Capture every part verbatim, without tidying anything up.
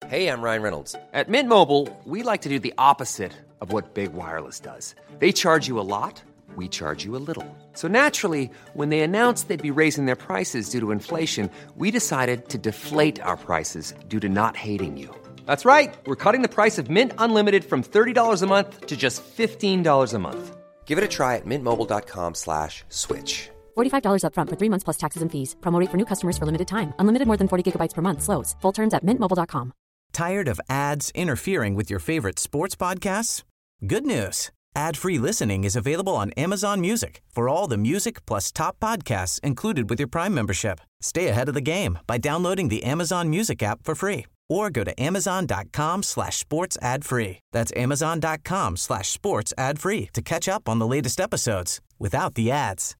Hey, I'm Ryan Reynolds. At Mint Mobile, we like to do the opposite of what Big Wireless does. They charge you a lot, we charge you a little. So naturally, when they announced they'd be raising their prices due to inflation, we decided to deflate our prices due to not hating you. That's right. We're cutting the price of Mint Unlimited from thirty dollars a month to just fifteen dollars a month. Give it a try at mintmobile.com slash switch. forty-five dollars up front for three months plus taxes and fees. Promo rate for new customers for limited time. Unlimited more than forty gigabytes per month slows. Full terms at mint mobile dot com. Tired of ads interfering with your favorite sports podcasts? Good news. Ad-free listening is available on Amazon Music for all the music plus top podcasts included with your Prime membership. Stay ahead of the game by downloading the Amazon Music app for free or go to amazon.com slash sports ad free. That's amazon.com slash sports ad free to catch up on the latest episodes without the ads.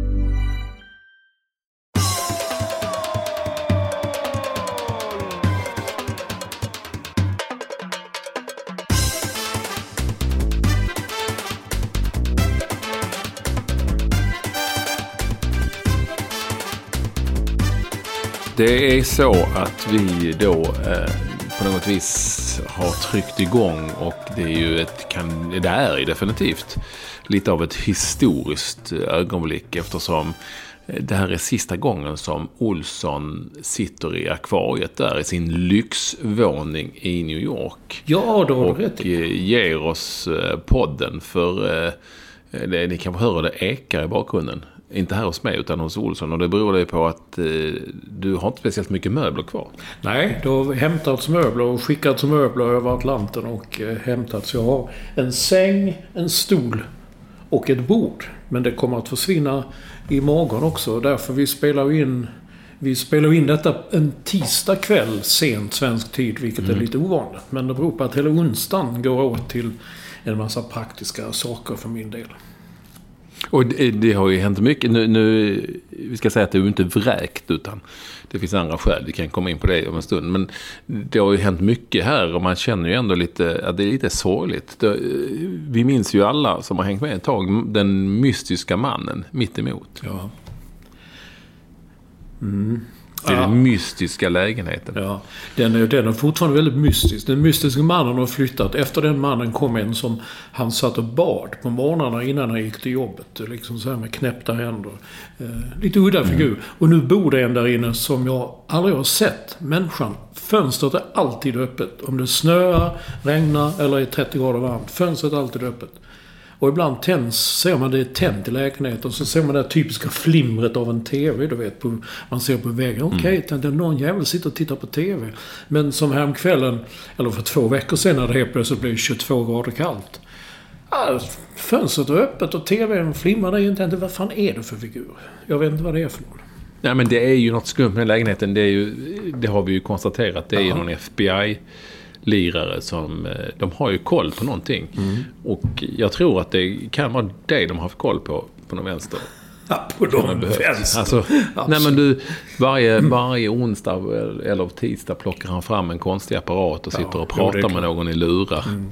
Det är så att vi då eh, på något vis har tryckt igång, och det är ju ett, kan, det är ju definitivt lite av ett historiskt ögonblick, eftersom det här är sista gången som Olsson sitter i akvariet där i sin lyxvåning i New York. Ja, då har du och rätt. ger oss podden, för det, ni kan få höra det ekar i bakgrunden. Inte här hos mig utan hos Olsson, och det beror det på att eh, du har inte speciellt mycket möbler kvar. Nej, du har hämtats möbler och skickats möbler över Atlanten och eh, hämtats. Jag har en säng, en stol och ett bord. Men det kommer att försvinna imorgon också. Därför vi spelar in, vi spelar in detta en tisdag kväll sent svensk tid, vilket mm. är lite ovanligt. Men det beror på att hela onsdagen går åt till en massa praktiska saker för min del. Och det, det har ju hänt mycket. Nu, nu, vi ska säga att det är ju inte vräkt, utan det finns andra skäl. Vi kan komma in på det om en stund. Men det har ju hänt mycket här, och man känner ju ändå lite att det är lite sorgligt. Det, vi minns ju alla som har hängt med ett tag den mystiska mannen mitt emot. Ja. Mm. Det är ja. den mystiska lägenheten. Ja, den är, den är fortfarande väldigt mystisk. Den mystiska mannen har flyttat. Efter den mannen kom en som han satt och bad på morgnarna innan han gick till jobbet. Liksom så här med knäppta händer. Eh, lite udda figur. Mm. Och nu bor det en där inne som jag aldrig har sett. Människan. Fönstret är alltid öppet. Om det snöar, regnar eller är trettio grader varmt. Fönstret är alltid öppet. Och ibland tänds, ser man det tänt i lägenheten, och så ser man det typiska flimret av en tv, du vet, på, man ser på väggen. Okej, okay, mm. någon jävel sitter och tittar på tv. Men som häromkvällen, eller för två veckor sedan, när det helt plötsligt blev tjugotvå grader kallt. Ja, fönstret är öppet och tvn flimmar där inte. Vad fan är det för figur? Jag vet inte vad det är för någon. Nej, men det är ju något skumt med lägenheten. Det, är ju, det har vi ju konstaterat. Det är ju någon F B I lirare som, de har ju koll på någonting. Mm. Och jag tror att det kan vara det de har koll på på någon vänster. Ja, på någon vänster. Alltså, nej, men du, varje, varje onsdag eller tisdag plockar han fram en konstig apparat och sitter ja, och pratar jo, med någon i lurar. Mm.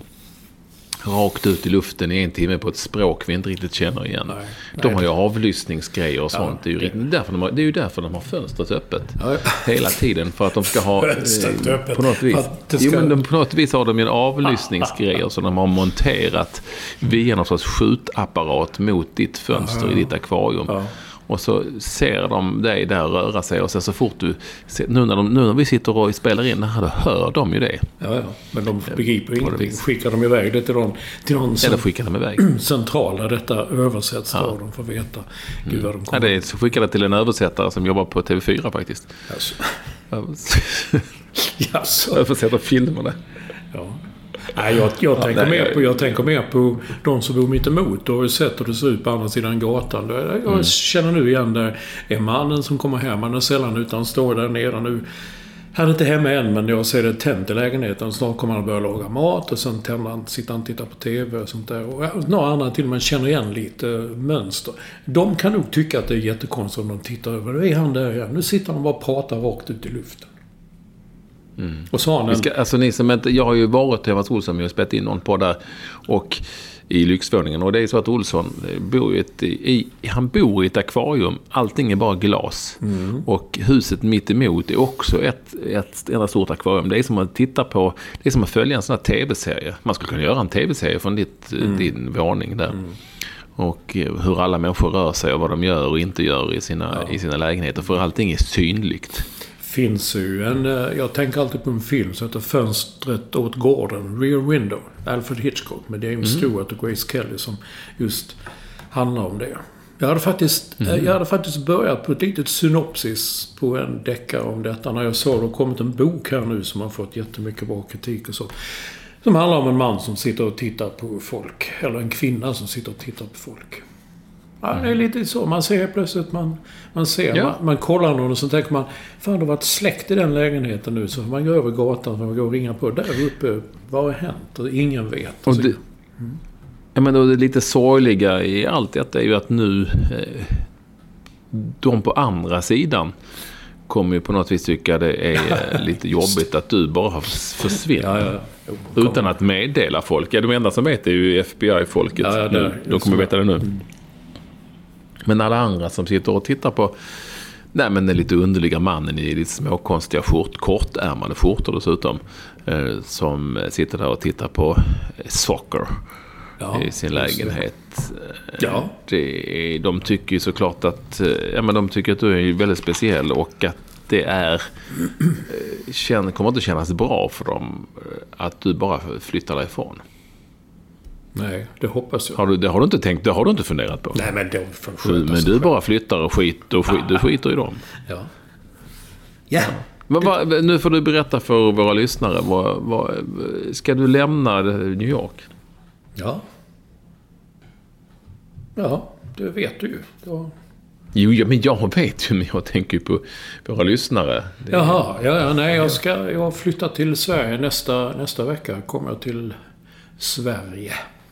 Rakt ut i luften i en timme på ett språk vi inte riktigt känner igen. Nej, de nej, har ju avlyssningsgrejer och sånt. Ja, det, är ju riktigt, därför de har, det är ju därför de har fönstret öppet. Ja. Hela tiden. För att de ska ha... Fönstret öppet. På något vis. Ska... Jo, men de, på något vis har de ju en avlyssningsgrejer som de har monterat via någon sorts skjutapparat mot ditt fönster ja, ja. i ditt akvarium. Ja. Och så ser de dig där röra sig, och sen så fort du nu när, de, nu när vi sitter och spelar in det här, då hör de ju det. Ja, ja. Men de begriper ju ingenting. Skickar de iväg det till någon, till någon eller skickar de iväg centrala, detta översätts ja. då de får veta Gud, vad de kommer. Ja, det är så skickar det till en översättare som jobbar på T V fyra faktiskt. Alltså. Jaså. Översätter filmerna. Ja. Nej, jag, jag, ja, tänker nej, mer jag... på, jag tänker mer på de som bor mitt emot. Du har ju sett hur det ser ut på andra sidan gatan. Jag mm. känner nu igen där är mannen som kommer hem. Han är sällan utan står där nere nu. Han är inte hemma än, men jag ser det tänt i lägenheten. Snart kommer han börja laga mat, och sen tänder han, sitter han och tittar på tv och sånt där. Och några andra till man känner igen lite mönster. De kan nog tycka att det är jättekonstigt om de tittar över. Nu är han där igen. Nu sitter han och bara pratar rakt ut i luften. Mm. Och så han en... Vi ska, alltså ni som inte, jag har ju varit till Evans Olsson och spelat in någon på där, och i lyxvåningen. Och det är så att Olsson bor i ett, i, han bor i ett akvarium. Allting är bara glas. Mm. Och huset mitt emot är också ett, ett enda stort akvarium. Det är som att titta på, det är som att följa en sån här tv-serie. Man skulle kunna göra en tv-serie från ditt, mm. din våning där. Mm. Och hur alla människor rör sig och vad de gör och inte gör i sina, ja. i sina lägenheter. För allting är synligt. Finns ju en, jag tänker alltid på en film som heter Fönstret åt gården, Rear Window, Alfred Hitchcock med James mm. Stewart och Grace Kelly som just handlar om det. Jag hade faktiskt, mm. jag hade faktiskt börjat på ett litet synopsis på en deckare om detta när jag såg det har kommit en bok här nu som har fått jättemycket bra kritik och så. Som handlar om en man som sitter och tittar på folk. Eller en kvinna som sitter och tittar på folk. Ja, det är lite så. Man ser plötsligt, man, man ser, ja. man, man kollar någon och så tänker man, fan det har varit släkt i den lägenheten nu. Så man går över gatan och man går och ringer på. Där uppe, vad har hänt? Och ingen vet. Och det, mm. ja, men då det lite sorgliga i allt detta är ju att nu eh, de på andra sidan kommer ju på något vis tycka det är lite jobbigt att du bara har försvunnit. Ja, ja, ja. Utan att meddela folk. Ja, de enda som vet är ju F B I-folket. Ja, ja, det, de kommer veta det nu. Mm. Men alla andra som sitter och tittar på nej, men den lite underliga mannen i lite småkonstiga skjort, kortärmade skjortor dessutom, eh, som sitter där och tittar på soccer ja, i sin lägenhet. Ja. Det, de tycker ju såklart att ja, men de tycker att du är väldigt speciell och att det är känner, kommer inte kännas bra för dem att du bara flyttar därifrån. Nej, det hoppas jag. Har du, det har du inte tänkt, det har du inte funderat på? Nej, men de får Men du bara flyttar och skit och skit, du skiter i dem. Ja. Ja. Men vad, nu får du berätta för våra lyssnare. Vad, vad, ska du lämna New York? Ja. Ja, det vet du ju. Då... Jo, ja, men jag vet ju, men jag tänker på våra lyssnare. Det... Jaha, ja, ja, nej, jag ska jag flyttar till Sverige nästa, nästa vecka. Kommer jag till Sverige.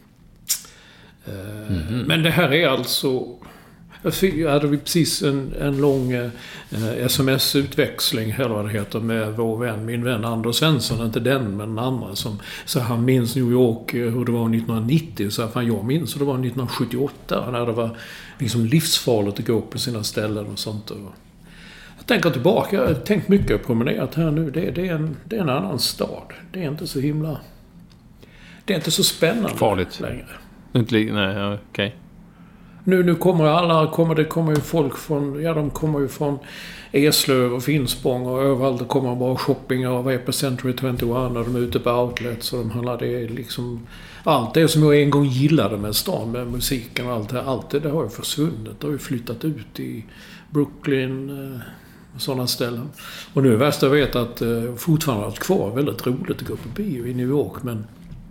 Mm-hmm. Men det här är alltså... Jag hade precis en, en lång eh, sms-utväxling, eller vad det heter, med vår vän, min vän Anders Svensson, inte den men den andra, som, så han minns New York hur det var nittonhundranittio, så fan jag minns hur det var nittonhundrasjuttioåtta, när det var liksom livsfarligt att gå på sina ställen och sånt. Och jag tänker tillbaka, jag har tänkt mycket på promenerat här nu, det, det, är en, det är en annan stad, det är inte så himla, det är inte så spännande farligt längre. Inte, nej, okej. Okay. Nu, nu kommer alla, kommer, det kommer ju folk från, ja de kommer ju från Eslöv och Finspång och överallt. Det kommer bara shopping och är på Century tjugoett och de är ute på outlets och de handlar det liksom, allt det som jag en gång gillade med stan, med musiken och allt det, allt det, det har ju försvunnit. Det har ju flyttat ut i Brooklyn och sådana ställen. Och nu är värst jag vet att fortfarande är kvar väldigt roligt att gå på bio i New York, men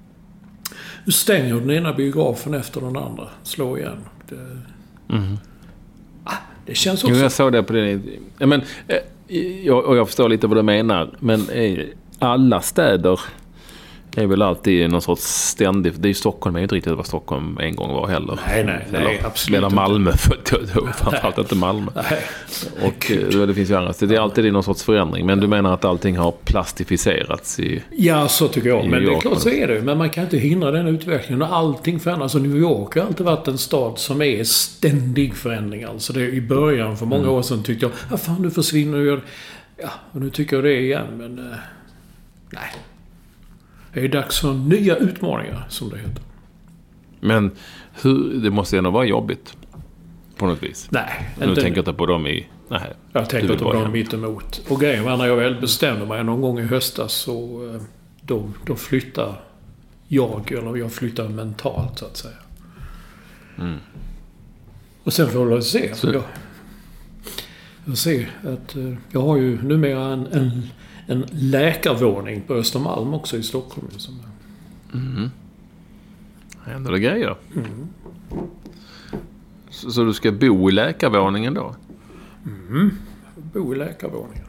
nu stänger den ena biografen efter den andra. Slå igen. Det, mm. ah, det känns också... Jo, jag såg det på det. Ja, men, jag, och jag förstår lite vad du menar. Men alla städer är väl alltid någon sorts ständigt... Det är ju Stockholm, är ju inte riktigt vad Stockholm en gång var heller. Nej, nej, nej eller, absolut eller Malmö, för då, framförallt inte Malmö. Nej. Och det finns ju andra. Det är alltid någon sorts förändring. Men du menar att allting har plastificerats i... Ja, så tycker jag. Men det är klart så är det. Men man kan inte hindra den utvecklingen. Och allting förändras. New York har alltid varit en stad som är ständig förändring. Alltså det i början, för många mm. år sedan tyckte jag, ja fan nu försvinner jag. Ja, och nu tycker jag det igen. Men uh, nej. Det är dags för nya utmaningar, som det heter. Men hur, det måste ändå vara jobbigt på något vis. Nej. Nu tänker jag inte på dem i... Nej, jag tänker inte på dem mitt emot. Och grejen var när jag väl bestämde mig någon gång i höstas, så då, då flyttar jag, eller jag flyttar mentalt så att säga. Mm. Och sen får jag se. Så. Jag, jag ser att jag har ju numera en... en En läkarvåning på Östermalm också i Stockholm. Mm. Händer det grejer? Mm. Så, så du ska bo i läkarvåningen då? Mm. Bo i läkarvåningen.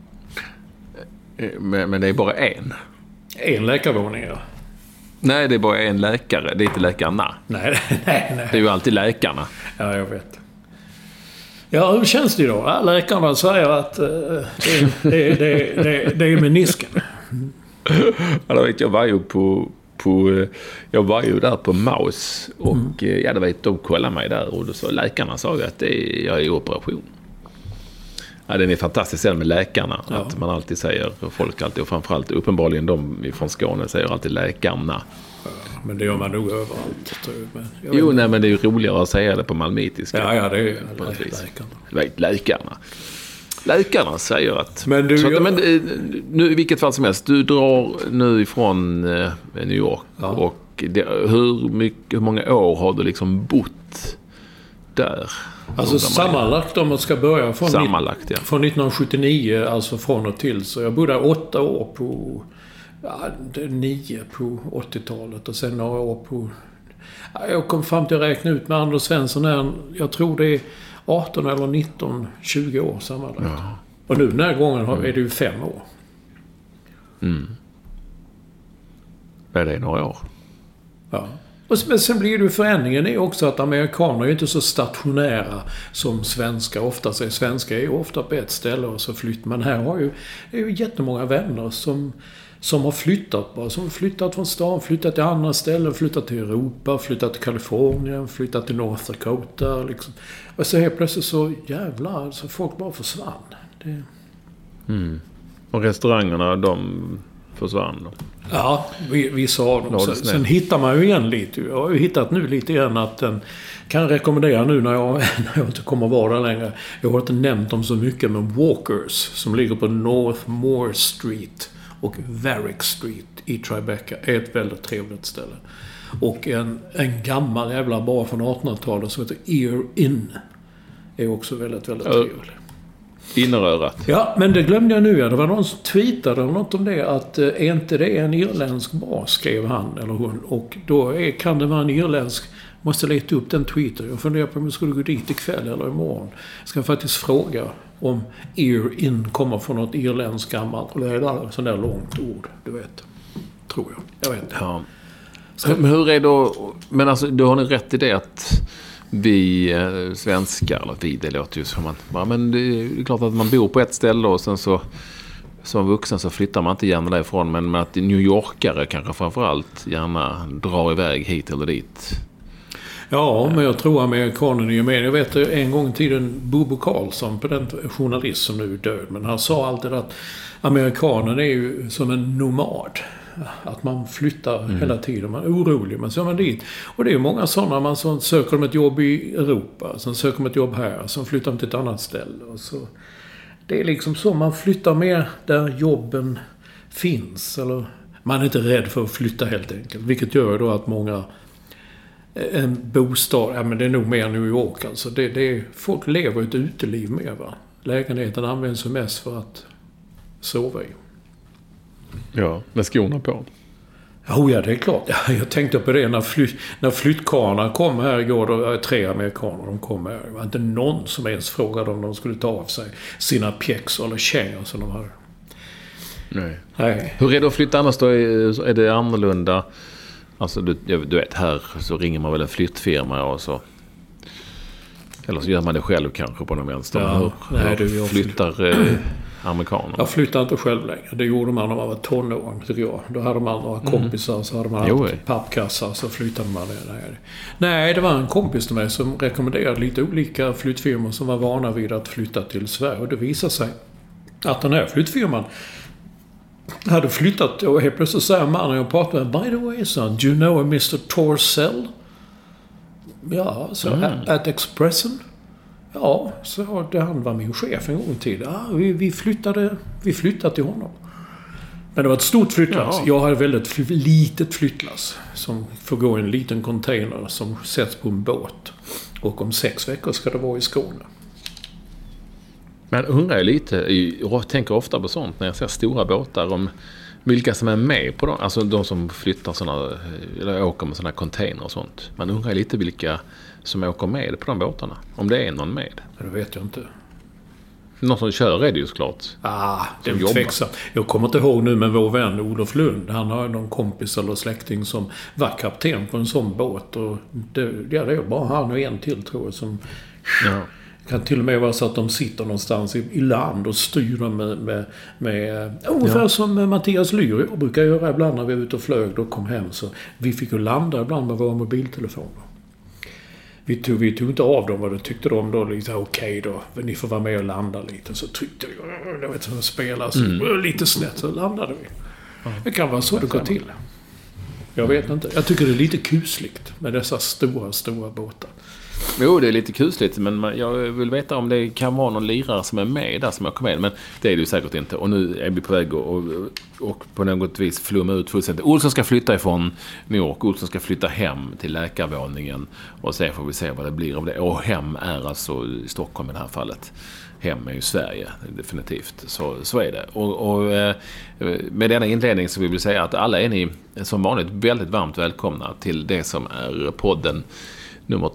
Men, men det är bara en? En läkarvåning, ja. Nej, det är bara en läkare. Det är inte läkarna. Nej, nej, nej. Det är ju alltid läkarna. Ja, jag vet. Ja, hur känns det då? Ja, läkarna säger att uh, det, det, det, det, det är menisken. Ja, då vet jag var ju på, på, jag var ju där på Maus och mm. ja, det vet, de kollade mig där och då så läkarna sa att det är, jag är i operation. Ja, den är fantastisk med läkarna, ja. Att man alltid säger, folk alltid, och framförallt uppenbarligen de från Skåne säger alltid läkarna. Ja, men det gör man nog överallt, tror jag. jag jo, nej, men det är ju roligare att säga det på malmitiska. Ja, ja, det är på något vis. läkarna. Läkarna. Läkarna säger att... Men du... Så att, jag... men, nu, i vilket fall som helst, du drar nu ifrån eh, New York. Ja. Och det, hur, mycket, hur många år har du liksom bott där? Alltså sammanlagt, om man ska börja från, sammanlagt, ja. från nittonhundrasjuttionio, alltså från och till. Så jag bodde åtta år på... Ja, nio på åttiotalet och sen några år på... Ja, jag kom fram till att räkna ut med Anders Svensson här. Jag tror det är arton eller nitton, tjugo år sammanlagt. Ja. Och nu den här gången har, är det ju fem år. Mm. Är det några år? Ja. Och sen, sen blir det ju förändringen är också att amerikaner är inte så stationära som svenskar. Oftast är svenskar är ofta på ett ställe och så flyttar man. Här har ju, det är ju jättemånga vänner som... som har flyttat bara. Som har flyttat från stan, flyttat till andra ställen, flyttat till Europa, flyttat till Kalifornien, flyttat till North Dakota. Liksom. Och så helt plötsligt så jävlar, så folk bara försvann. Det... Mm. Och restaurangerna, de försvann då? Ja, vi, vi sa dem. Sen, sen hittar man ju igen lite. Jag har ju hittat nu lite igen att den kan rekommendera nu när jag, när jag inte kommer vara där längre. Jag har inte nämnt dem så mycket, men Walkers som ligger på North Moore Street och Varick Street i Tribeca är ett väldigt trevligt ställe. Och en, en gammal jävla bar från artonhundratalet som heter Ear In är också väldigt, väldigt uh, trevlig. Innerörat. Ja, men det glömde jag nu. Ja. Det var någon som tweetade något om det. Att är eh, inte det en irländsk bar, skrev han eller hon. Och då är, kan det vara en irländsk... Måste leta upp den tweeten. Jag funderar på om jag skulle gå dit ikväll eller imorgon. Jag ska faktiskt fråga om Ear In kommer från något irländskt gammalt. Och det är ett sånt där långt ord, du vet. Tror jag. Jag vet inte. Ja. Men hur är då... Men alltså, du har ni rätt i det att vi eh, svenskar, eller vi, det låter ju som man... Ja, men det är klart att man bor på ett ställe och sen så... Som vuxen så flyttar man inte gärna därifrån. Men att New Yorkare kanske framförallt gärna drar iväg hit eller dit. Ja, men jag tror amerikanerna är med. Jag vet en gång i tiden Bobo Karlsson, på den journalist som nu är död, men han sa alltid att amerikanerna är ju som en nomad. Att man flyttar mm. hela tiden. Man är orolig, men så är man dit. Och det är ju många sådana. Man så söker de ett jobb i Europa, sen söker de ett jobb här, sen flyttar de till ett annat ställe. Och så. Det är liksom så, man flyttar mer där jobben finns. Eller man är inte rädd för att flytta helt enkelt. Vilket gör då att många... En bostad, ja men det är nog mer New York alltså. Det, det är, folk lever ett uteliv med, va. Lägenheten används som mest för att sova i. Ja, med skorna på. Oh ja, det är klart. Ja, jag tänkte på det när, fly, när flyttkarlarna kom här igår. Då var tre amerikaner, de kom här. Det var inte någon som ens frågade om de skulle ta av sig sina pjäxor eller kängor som de hade. Nej. Nej. Hur är det att flytta annars då? Är det annorlunda? Alltså du, du vet, här så ringer man väl en flyttfirma och så... Eller så gör man det själv kanske på någon vänster. Ja, hur, nej, hur du, flyttar eh, amerikaner? Jag flyttar inte själv längre. Det gjorde man när man var tonåring, tycker jag. Då hade man några kompisar, mm. så hade man jo, haft pappkassar, så flyttade man det. Nej. nej, det var en kompis till mig som rekommenderade lite olika flyttfirmor som var vana vid att flytta till Sverige. Och det visade sig att den här flyttfirman hade flyttat, och helt plötsligt säger mannen jag pratade med, by the way son, do you know a mister Torcell? Ja, så mm. at, at Expressen? Ja, så det, han var min chef en gång till. Ja, vi, vi flyttade vi flyttade till honom. Men det var ett stort flyttlass. Ja. Jag hade väldigt fly, litet flyttlass som får gå i en liten container som sätts på en båt. Och om sex veckor ska det vara i Skåne. Men undrar jag lite, jag tänker ofta på sånt när jag ser stora båtar, om vilka som är med på dem, alltså de som flyttar såna, eller åker med såna container och sånt. Man undrar lite vilka som åker med på de båtarna, om det är någon med. Det vet jag inte. Någon som kör är det ju såklart. Ah, det är tveksamt. Jag kommer inte ihåg nu, men vår vän Olof Lund, han har någon kompis eller släkting som var kapten på en sån båt. Och det, ja, det är bara han och en till, tror jag, som... Ja. Det kan till och med vara så att de sitter någonstans i, i land och styr med, med, med ungefär ja. som Mattias Lyr jag brukar göra ibland när vi är ute och flög och kom hem. Så vi fick ju landa ibland med våra mobiltelefoner. Vi tog, vi tog inte av dem vad de tyckte de då. Lite okej okay då, ni får vara med och landa lite. Så tryckte vi, jag vet inte, spela så mm. lite snett så landade vi. Mm. Det kan vara så det går till. Jag vet inte. Jag tycker det är lite kusligt med dessa stora, stora båtar. Jo, det är lite kusligt, men man, jag vill veta om det kan vara någon lirare som är med där som jag kommer med, men det är det ju säkert inte. Och nu är vi på väg och, och, och på något vis flumma ut fullständigt. Olsson ska flytta ifrån New York, Olsson ska flytta hem till läkarvåningen och sen får vi se vad det blir av det. Och hem är alltså Stockholm i det här fallet. Hem är ju Sverige, definitivt. Så, så är det. Och, och med denna inledning så vill vi säga att alla är ni som vanligt väldigt varmt välkomna till det som är podden nummer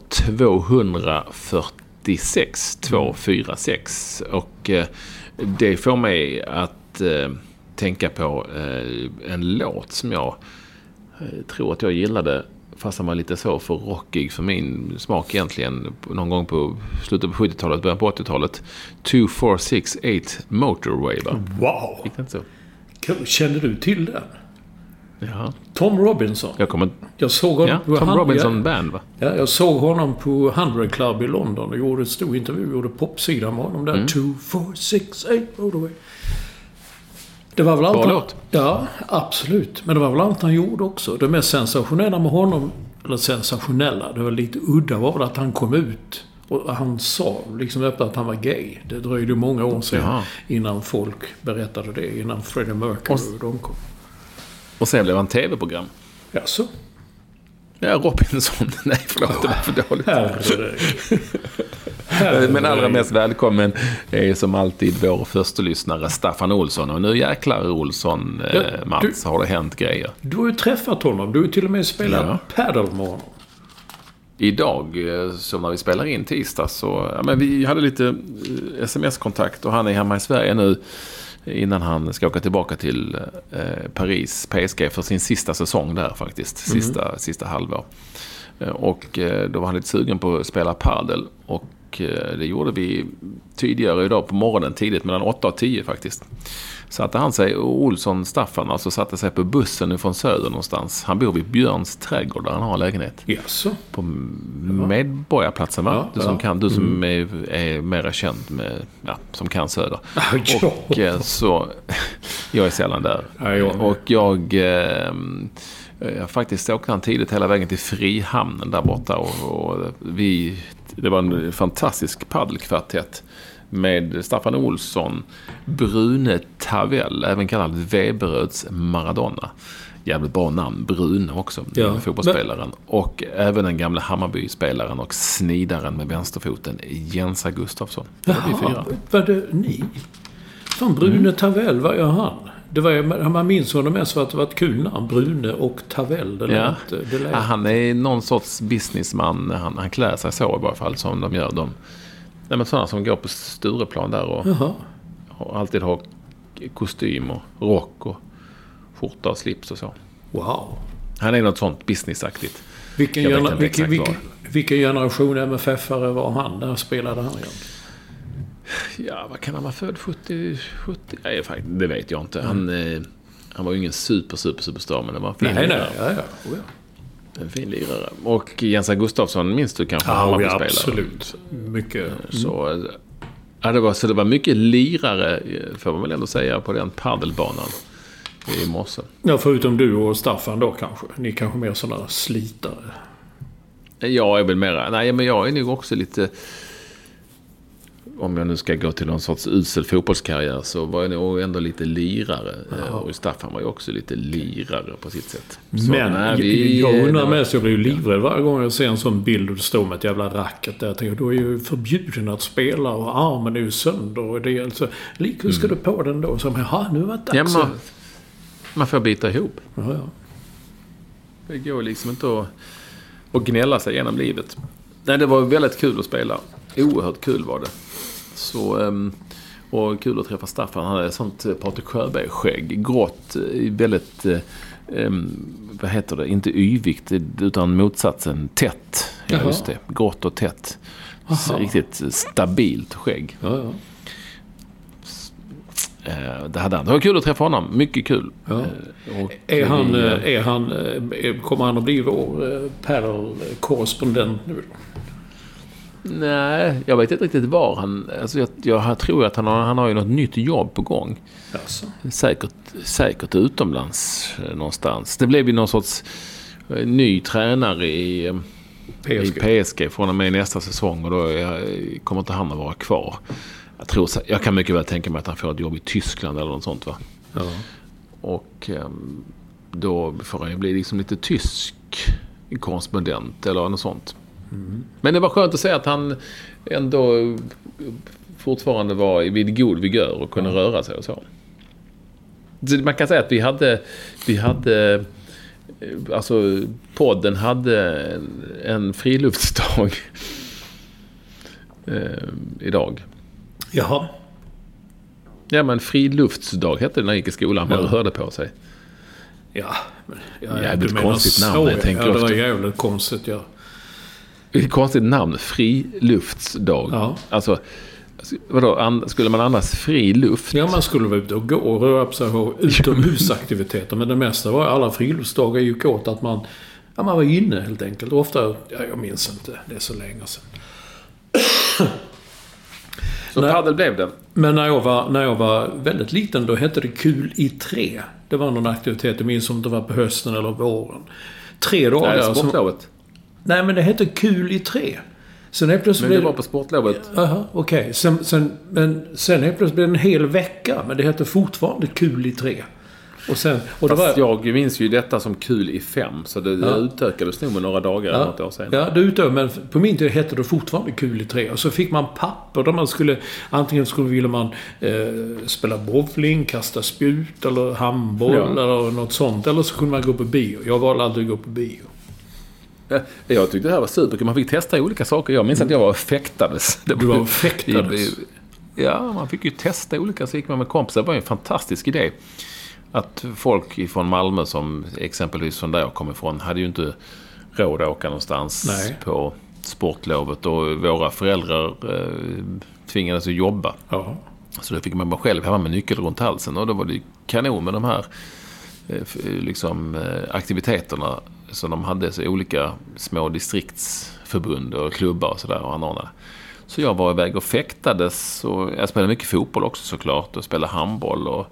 tvåhundrafyrtiosex, tvåhundrafyrtiosex. Och eh, det får mig att eh, tänka på eh, en låt som jag eh, tror att jag gillade, fast han var lite så för rockig för min smak egentligen, någon gång på slutet på sjuttiotalet, början på åttiotalet. two four six eight Motorway, va? Wow! Gick det inte så? Kände du till den? Ja. Tom Robinson. Jag kommer... Jag såg honom ja, på Tom han... Robinson Band, va? Ja, jag såg honom på hundred Club i London och gjorde ett stor intervju, gjorde popsidan med honom där. Mm. two four six eight Motorway. Det var väl allt han... låt. Ja, absolut. Men det var väl allt han gjorde också. Det mest sensationella med honom, eller sensationella, det var lite udda, var väl att han kom ut och han sa liksom öppet att han var gay. Det dröjde många år sedan Jaha. innan folk berättade det, innan Freddie Mercury och, och de kom. Och sen blev han tv-program. Ja, så. Ja, Robinson. Nej, förlåt, oh, det var för dåligt. Herre. Herre. Men allra mest välkommen är som alltid vår första lyssnare Staffan Olsson. Och nu jäklar Olsson, ja, eh, Mats, du, har det hänt grejer. Du har ju träffat honom. Du har ju till och med spelat ja. paddle med honom. Idag, så när vi spelar in tisdag, så ja, men vi hade lite sms-kontakt och han är hemma i Sverige nu innan han ska åka tillbaka till eh, Paris, P S G, för sin sista säsong där faktiskt, sista, mm. sista halvår. Eh, och eh, då var han lite sugen på att spela padel, och eh, det gjorde vi tidigare idag på morgonen, tidigt mellan åtta och tio faktiskt. Satte han sig, Olsson Staffan, alltså satte sig på bussen från söder någonstans. Han bor vid Björns trädgård där han har lägenhet. Yes. På Medborgarplatsen, va? Ja, du som, ja. kan, du som mm. är, är mera känd med, ja, som kan söder. Ja. Och eh, så, jag är sällan där. Ja, ja. Och jag, eh, jag faktiskt åkte han tidigt hela vägen till Frihamnen där borta. Och, och vi, det var en fantastisk paddelkvartett med Staffan Olsson, Brune Tavell, även kallad Weberöds Maradona. Jävligt bra namn, Brune också, ja. fotbollsspelaren. Men... Och även den gamla Hammarby-spelaren och snidaren med vänsterfoten, Jensa Gustafsson. Jaha, var, fyra. var det ni? Fan, Brune mm. Tavell, vad gör han? Det var, man minns honom mest för att det var ett kul namn, Brune och Tavell. Det ja. lät, det lät. Ja, han är någon sorts businessman, han, han klär sig så i varje fall som de gör dem. Nej, men sådana som går på Stureplan där och, och alltid har kostym och rock och skjorta och slips och så. Wow. Han är något sånt businessaktigt. Vilken, gener- vilken, vilken, vilken generation M F F-are var han? Där spelade han igen? Ja, vad kan han vara född? sjuttio? sjuttio? Nej, det vet jag inte. Han, mm. eh, han var ju ingen super, super, superstar, men det var en fin nej, lirare. Nej, ja, ja. Oh, ja. En fin lirare. Och Jensa Gustafsson, minns du kanske? Ja, ja, absolut. Mycket. Så, mm. ja, det var, så det var mycket lirare, får man väl ändå säga, på den paddelbanan i morse. Ja, förutom du och Staffan då kanske. Ni är kanske mer sådana slitare. Jag är väl mera... Nej, men jag är nog också lite... Om jag nu ska gå till någon sorts usel fotbollskarriär, så var jag nog ändå lite lirare. Aha. Och Staffan var ju också lite lirare på sitt sätt. Så, men nej, vi, jag undrar mest, jag blir ju livrädd varje gång jag ser en sån bild och det står med ett jävla racket där. Jag tänker, då är ju förbjuden att spela och armen är ju sönder. Och det är alltså, hur ska mm. du på den då? Som, jaha, nu var det dags. Ja, man, man får bita ihop. Ja, ja. Det går liksom inte att, att gnälla sig genom livet. Nej, det var väldigt kul att spela. Oerhört kul var det. Så, och kul att träffa Staffan. Han hade ett sånt Patrik Sjöberg-skägg. Grått, väldigt, vad heter det, inte yvigt utan motsatsen tätt. Ja, just det, grått och tätt. Aha. Riktigt stabilt skägg. Ja, ja. Det hade han. Det var kul att träffa honom. Mycket kul. Ja. Och är han, vi, är han, kommer han att bli vår panel-korrespondent nu? Nej, jag vet inte riktigt var han... Alltså jag, jag tror att han har, han har ju något nytt jobb på gång. Alltså. Säkert, säkert utomlands någonstans. Det blev ju någon sorts ny tränare i P S G, i P S G från och med nästa säsong. Och då jag, kommer inte han att vara kvar. Jag, tror, jag kan mycket väl tänka mig att han får ett jobb i Tyskland eller något sånt, va? Ja. Och då får han ju bli liksom lite tysk korrespondent eller något sånt. Mm. Men det var skönt att säga att han ändå fortfarande var vid god vigör och kunde ja. röra sig och så. Så man kan säga att vi hade vi hade alltså podden hade en, en friluftsdag eh, idag. Jaha. Ja, men friluftsdag hette det när jag gick i skolan. Man ja. hörde på sig. Ja, men... Ja, jävligt konstigt namn. Så, jag tänker ja, det var jävligt konstigt, ja. Ett konstigt namn. Friluftsdag. Ja. Alltså, vadå? Skulle man annars fri luft? Ja, man skulle vara ute och gå och röra på sig och utomhusaktiviteter. Men det mesta var alla friluftsdagar gick åt att man... Ja, man var inne helt enkelt. Och ofta... Ja, jag minns inte. Det är så länge sedan. Så paddel blev det. Men när jag, var, när jag var väldigt liten, då hette det kul i tre. Det var någon aktivitet, jag minns om det var på hösten eller våren. Tre dagar. Nej, sportlovet. Som, nej, men det hette kul i tre. Sen helt plötsligt men det var på sportlovet. Jaha, okej. Okay. Sen, sen, men sen helt plötsligt blev det en hel vecka, men det hette fortfarande kul i tre. Och sen, och det var, jag minns ju detta som kul i fem. Så det, ja. det utökades nog med några dagar ja. eller något år sedan. Ja, det utökade, men på min tid hette det fortfarande kul i tre. Och så fick man papper där man skulle... Antingen skulle ville man eh, spela bowling, kasta spjut eller handboll ja. eller något sånt. Eller så kunde man gå på bio. Jag valde aldrig att gå på bio. Ja, jag tyckte det här var super. Man fick testa olika saker. Jag minns mm. att jag var fäktades. Det du var fäktades? Ja, man fick ju testa olika. Så gick man med kompisar. Det var en fantastisk idé. Att folk från Malmö som exempelvis från där jag kommer ifrån hade ju inte råd att åka någonstans Nej. på sportlovet och våra föräldrar eh, tvingades att jobba. Ja. Så då fick man bara själv hemma med nyckel runt halsen och då var det kanon med de här eh, liksom, eh, aktiviteterna som de hade så olika små distriktsförbund och klubbar och sådär och anordnade. Så jag var iväg och fäktades och jag spelade mycket fotboll också såklart och spelade handboll och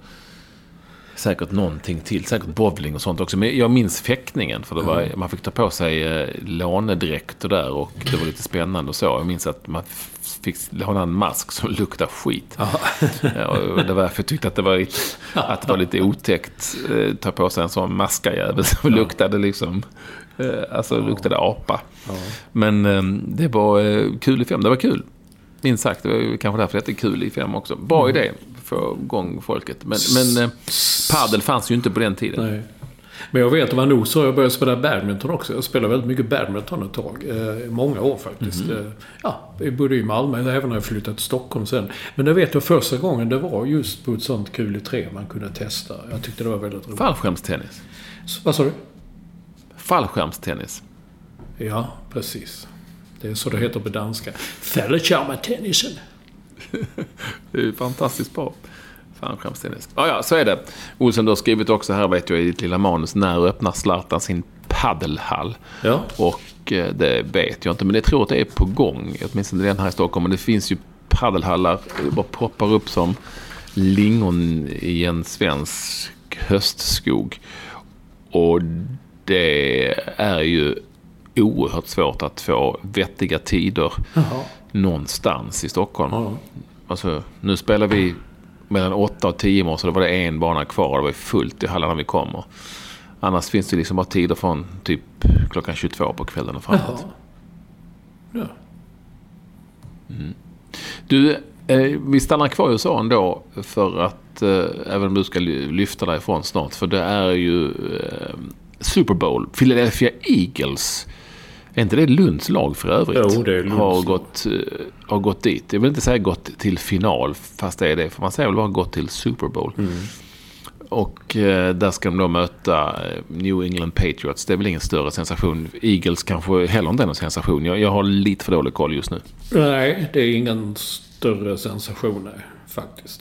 säkert någonting till, säkert bowling och sånt också. Men jag minns fäktningen för det var, mm. man fick ta på sig eh, lånedräkt och där och det var lite spännande och så. Jag minns att man fick låna en mask som luktade skit. Ja, och det var för jag tyckte att det var, att det var lite otäckt eh, ta på sig en sån maskajävel som ja. luktade liksom eh, alltså ja. luktade apa. Ja. Men eh, det var eh, kul i fem, det var kul. Minst sagt, det var kanske därför att det är kul i fem också. Bra mm. idé för igång folket. Men, men eh, paddel fanns ju inte på den tiden. Nej. Men jag vet, det var nog så jag började spela badminton också. Jag spelade väldigt mycket badminton ett tag. Eh, många år faktiskt. Mm. Eh, ja, jag bodde i Malmö även när jag flyttade till Stockholm sen. Men det vet jag första gången det var just på ett sånt kul i tre man kunde testa. Jag tyckte det var väldigt roligt. Fallskärmstennis. Så, vad sa du? Fallskärmstennis. Ja, precis. Det är så det heter på danska. Fallskärmtennisen. Det är ju fantastiskt bra. Fallskärmstennis. Ja, ja, så är det. Olsson, du har skrivit också här, vet jag, i ditt lilla manus. När öppnar Zlatan sin paddelhall? Ja. Och eh, det vet jag inte, men jag tror att det är på gång. Åtminstone den här i Stockholm. Men det finns ju paddelhallar. Det bara poppar upp som lingon i en svensk höstskog. Och det är ju oerhört svårt att få vettiga tider Jaha. någonstans i Stockholm. Jaha. Alltså, nu spelar vi mellan åtta och tio år, så då var det en bana kvar och det var fullt i hallen när vi kommer. Annars finns det liksom bara tider från typ klockan tjugotvå på kvällen och framåt. Ja. Mm. Du, eh, vi stannar kvar i U S A ändå för att eh, även om du ska lyfta därifrån snart, för det är ju eh, Super Bowl. Philadelphia Eagles, är inte det Lunds lag för övrigt? Jo, det är Lunds har gått, har gått dit. Jag vill inte säga gått till final, fast det är det. För man säger väl bara gått till Super Bowl. Mm. Och eh, där ska de då möta New England Patriots. Det är väl ingen större sensation. Eagles kanske heller inte är någon sensation. Jag, jag har lite för dålig koll just nu. Nej, det är ingen större sensation, nej, faktiskt.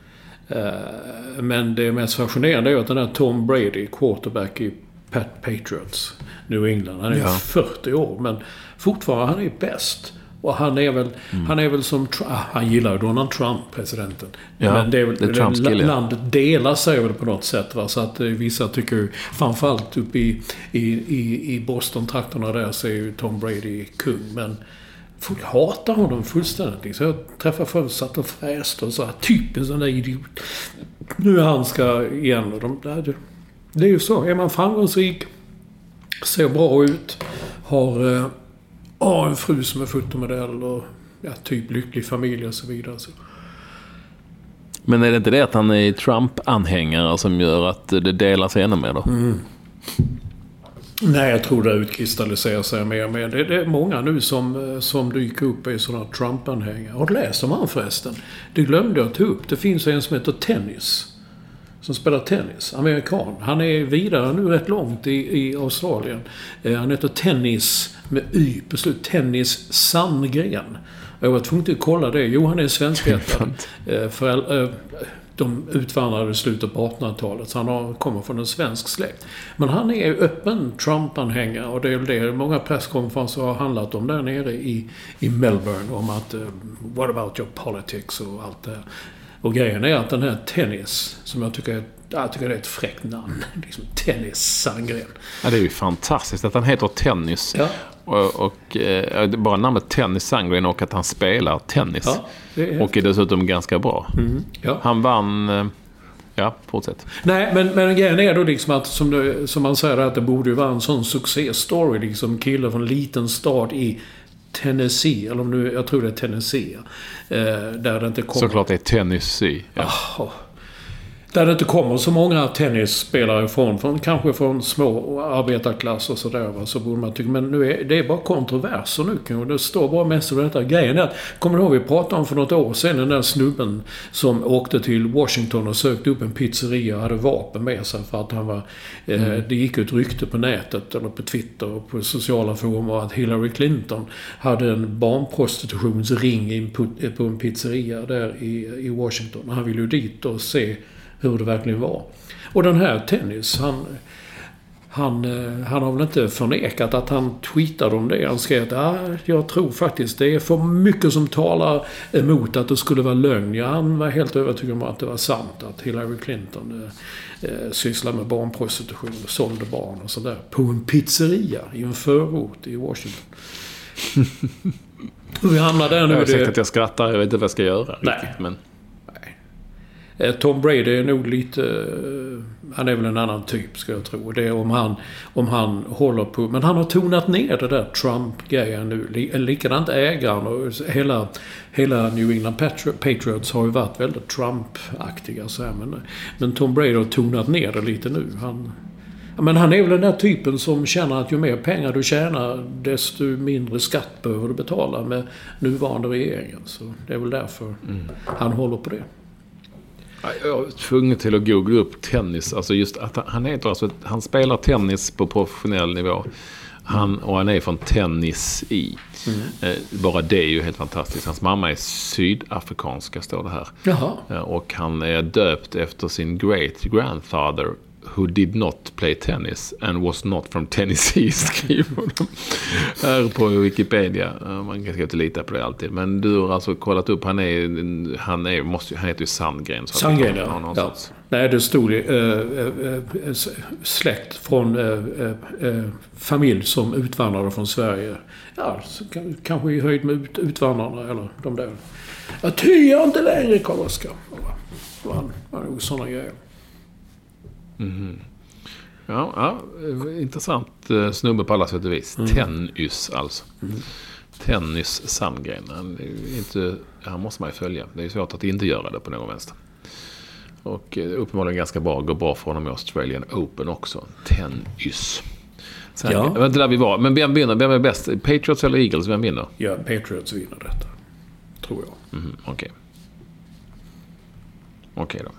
Uh, men det mest fascinerande är att den här Tom Brady, quarterback i Pat Patriots, New England. Han är ja. fyrtio år, men fortfarande han är bäst. Och han är väl, mm. han är väl som... Ah, han gillar ju Donald Trump, presidenten. Ja, men det är väl, det är det, landet delar sig väl på något sätt. Va? Så att vissa tycker ju... Framförallt uppe i, i, i, i Boston-trakterna där så är ju Tom Brady kung. Men folk hatar honom fullständigt. Så jag träffade folk satt och fräste och så här, typ en sån där idiot. Nu är han ska igen. Och de, det, det är ju så. Är man framgångsrik, ser bra ut, har... Eh, Ja, en fru som är fotomodell och ja, typ lycklig familj och så vidare. Så. Men är det inte det att han är Trump-anhängare som gör att det delar sig ännu mer då? Mm. Nej, jag tror det utkristalliserar sig mer och mer. Det, det är många nu som, som dyker upp i sådana Trump-anhängare. Har du läst om han förresten? Det glömde jag ta upp. Det finns en som heter Tennis. Som spelar tennis. Amerikan. Han är vidare nu rätt långt i, i Australien. Eh, han heter Tennis med Y på slut. Tennis Sandgren. Jag var tvungen att kolla det. Jo, han är svenskvetare. eh, för, eh, de utvandrade i slutet på artonhundratalet. Så han har, kommer från en svensk släkt. Men han är öppen Trump-anhängare. Och det är det många presskonferenser har handlat om där nere i, i Melbourne. Om att, uh, what about your politics och allt det här. Och grejen är att den här Tennis, som jag tycker är, jag tycker det är ett fräckt namn. Liksom Tennis Sandgren. Ja, det är ju fantastiskt att han heter Tennis. Ja. Och, och eh, bara namnet Tennis Sandgren och att han spelar tennis. Ja, är och är dessutom ganska bra. Mm, ja. Han vann... Eh, ja, fortsätt. Nej, men, men grejen är då liksom att som, det, som man säger att det borde ju vara en sån succéstory. Liksom kille från en liten stad i Tennessee, eller om nu, jag tror det är Tennessee, eh, där det inte kommer... Såklart det är Tennessee. Ja. Oh, där det inte kommer så många tennisspelare ifrån, från, kanske från små arbetarklass och sådär, så borde man tycka, men nu är det är bara kontroverser nu, och det står bara mest om detta. Grejen är att, kommer du ihåg vi pratade om för något år sedan, den där snubben som åkte till Washington och sökte upp en pizzeria och hade vapen med sig för att han var, mm. eh, det gick ut rykte på nätet eller på Twitter och på sociala forum att Hillary Clinton hade en barnprostitutionsring på en pizzeria där i, i Washington. Han ville ju dit och se hur det verkligen var. Och den här Tennis, han, han, han har väl inte förnekat att han tweetade om det. Han skrev att ah, jag tror faktiskt det är för mycket som talar emot att det skulle vara lögn. Ja, han var helt övertygad om att det var sant att Hillary Clinton eh, sysslar med barnprostitution och sålde barn och sådär på en pizzeria i en förort i Washington. Och vi hamnar där nu. Jag har sagt att jag skrattar, jag vet inte vad jag ska göra. Nej. Riktigt, men... Tom Brady är nog lite... Han är väl en annan typ, ska jag tro. Det är om han, om han håller på... Men han har tonat ner det där Trump-grejen nu. Likadant ägaren och hela, hela New England Patriots har ju varit väldigt Trump-aktiga. Så här. Men, men Tom Brady har tonat ner det lite nu. Han, men han är väl den där typen som känner att ju mer pengar du tjänar, desto mindre skatt behöver du betala med nuvarande regeringen. Så det är väl därför mm. han håller på det. Jag var tvungen till att googla upp tennis. Alltså just att han heter alltså, han spelar tennis på professionell nivå. Han, och han är från Tennis i. Mm. Eh, bara det är ju helt fantastiskt. Hans mamma är sydafrikanska, står det här. Jaha. Eh, och han är döpt efter sin great grandfather who did not play tennis and was not from Tennessee, skriver de här på Wikipedia. Man kan inte lita på det alltid. Men du har alltså kollat upp, han är, han är, måste, han heter ju Sandgren. Så Sandgren, ja. ja. Nej, det stod äh, äh, släkt från äh, äh, familj som utvandrade från Sverige. Ja, så, kanske i höjd med ut, utvandrarna eller de där. Jag tyr inte längre, Karl-Oskar. Han har nog sådana grejer. Mm. Ja, ja, intressant snubbe på alla sätt och vis. Mm. Tennis alltså. Mm. Tennis Sandgren. Han, inte, han måste man ju följa. Det är svårt att inte göra det på någon vänster. Och uppenbarligen ganska bra. Går bra för honom i Australian Open också. Tennis. Sen, ja. Jag vet inte där vi var. Men vem vinner? Vem är bäst? Patriots eller Eagles? Vem vinner? Ja, Patriots vinner detta. Tror jag. Mm, Okej. Okay. Okej okay då.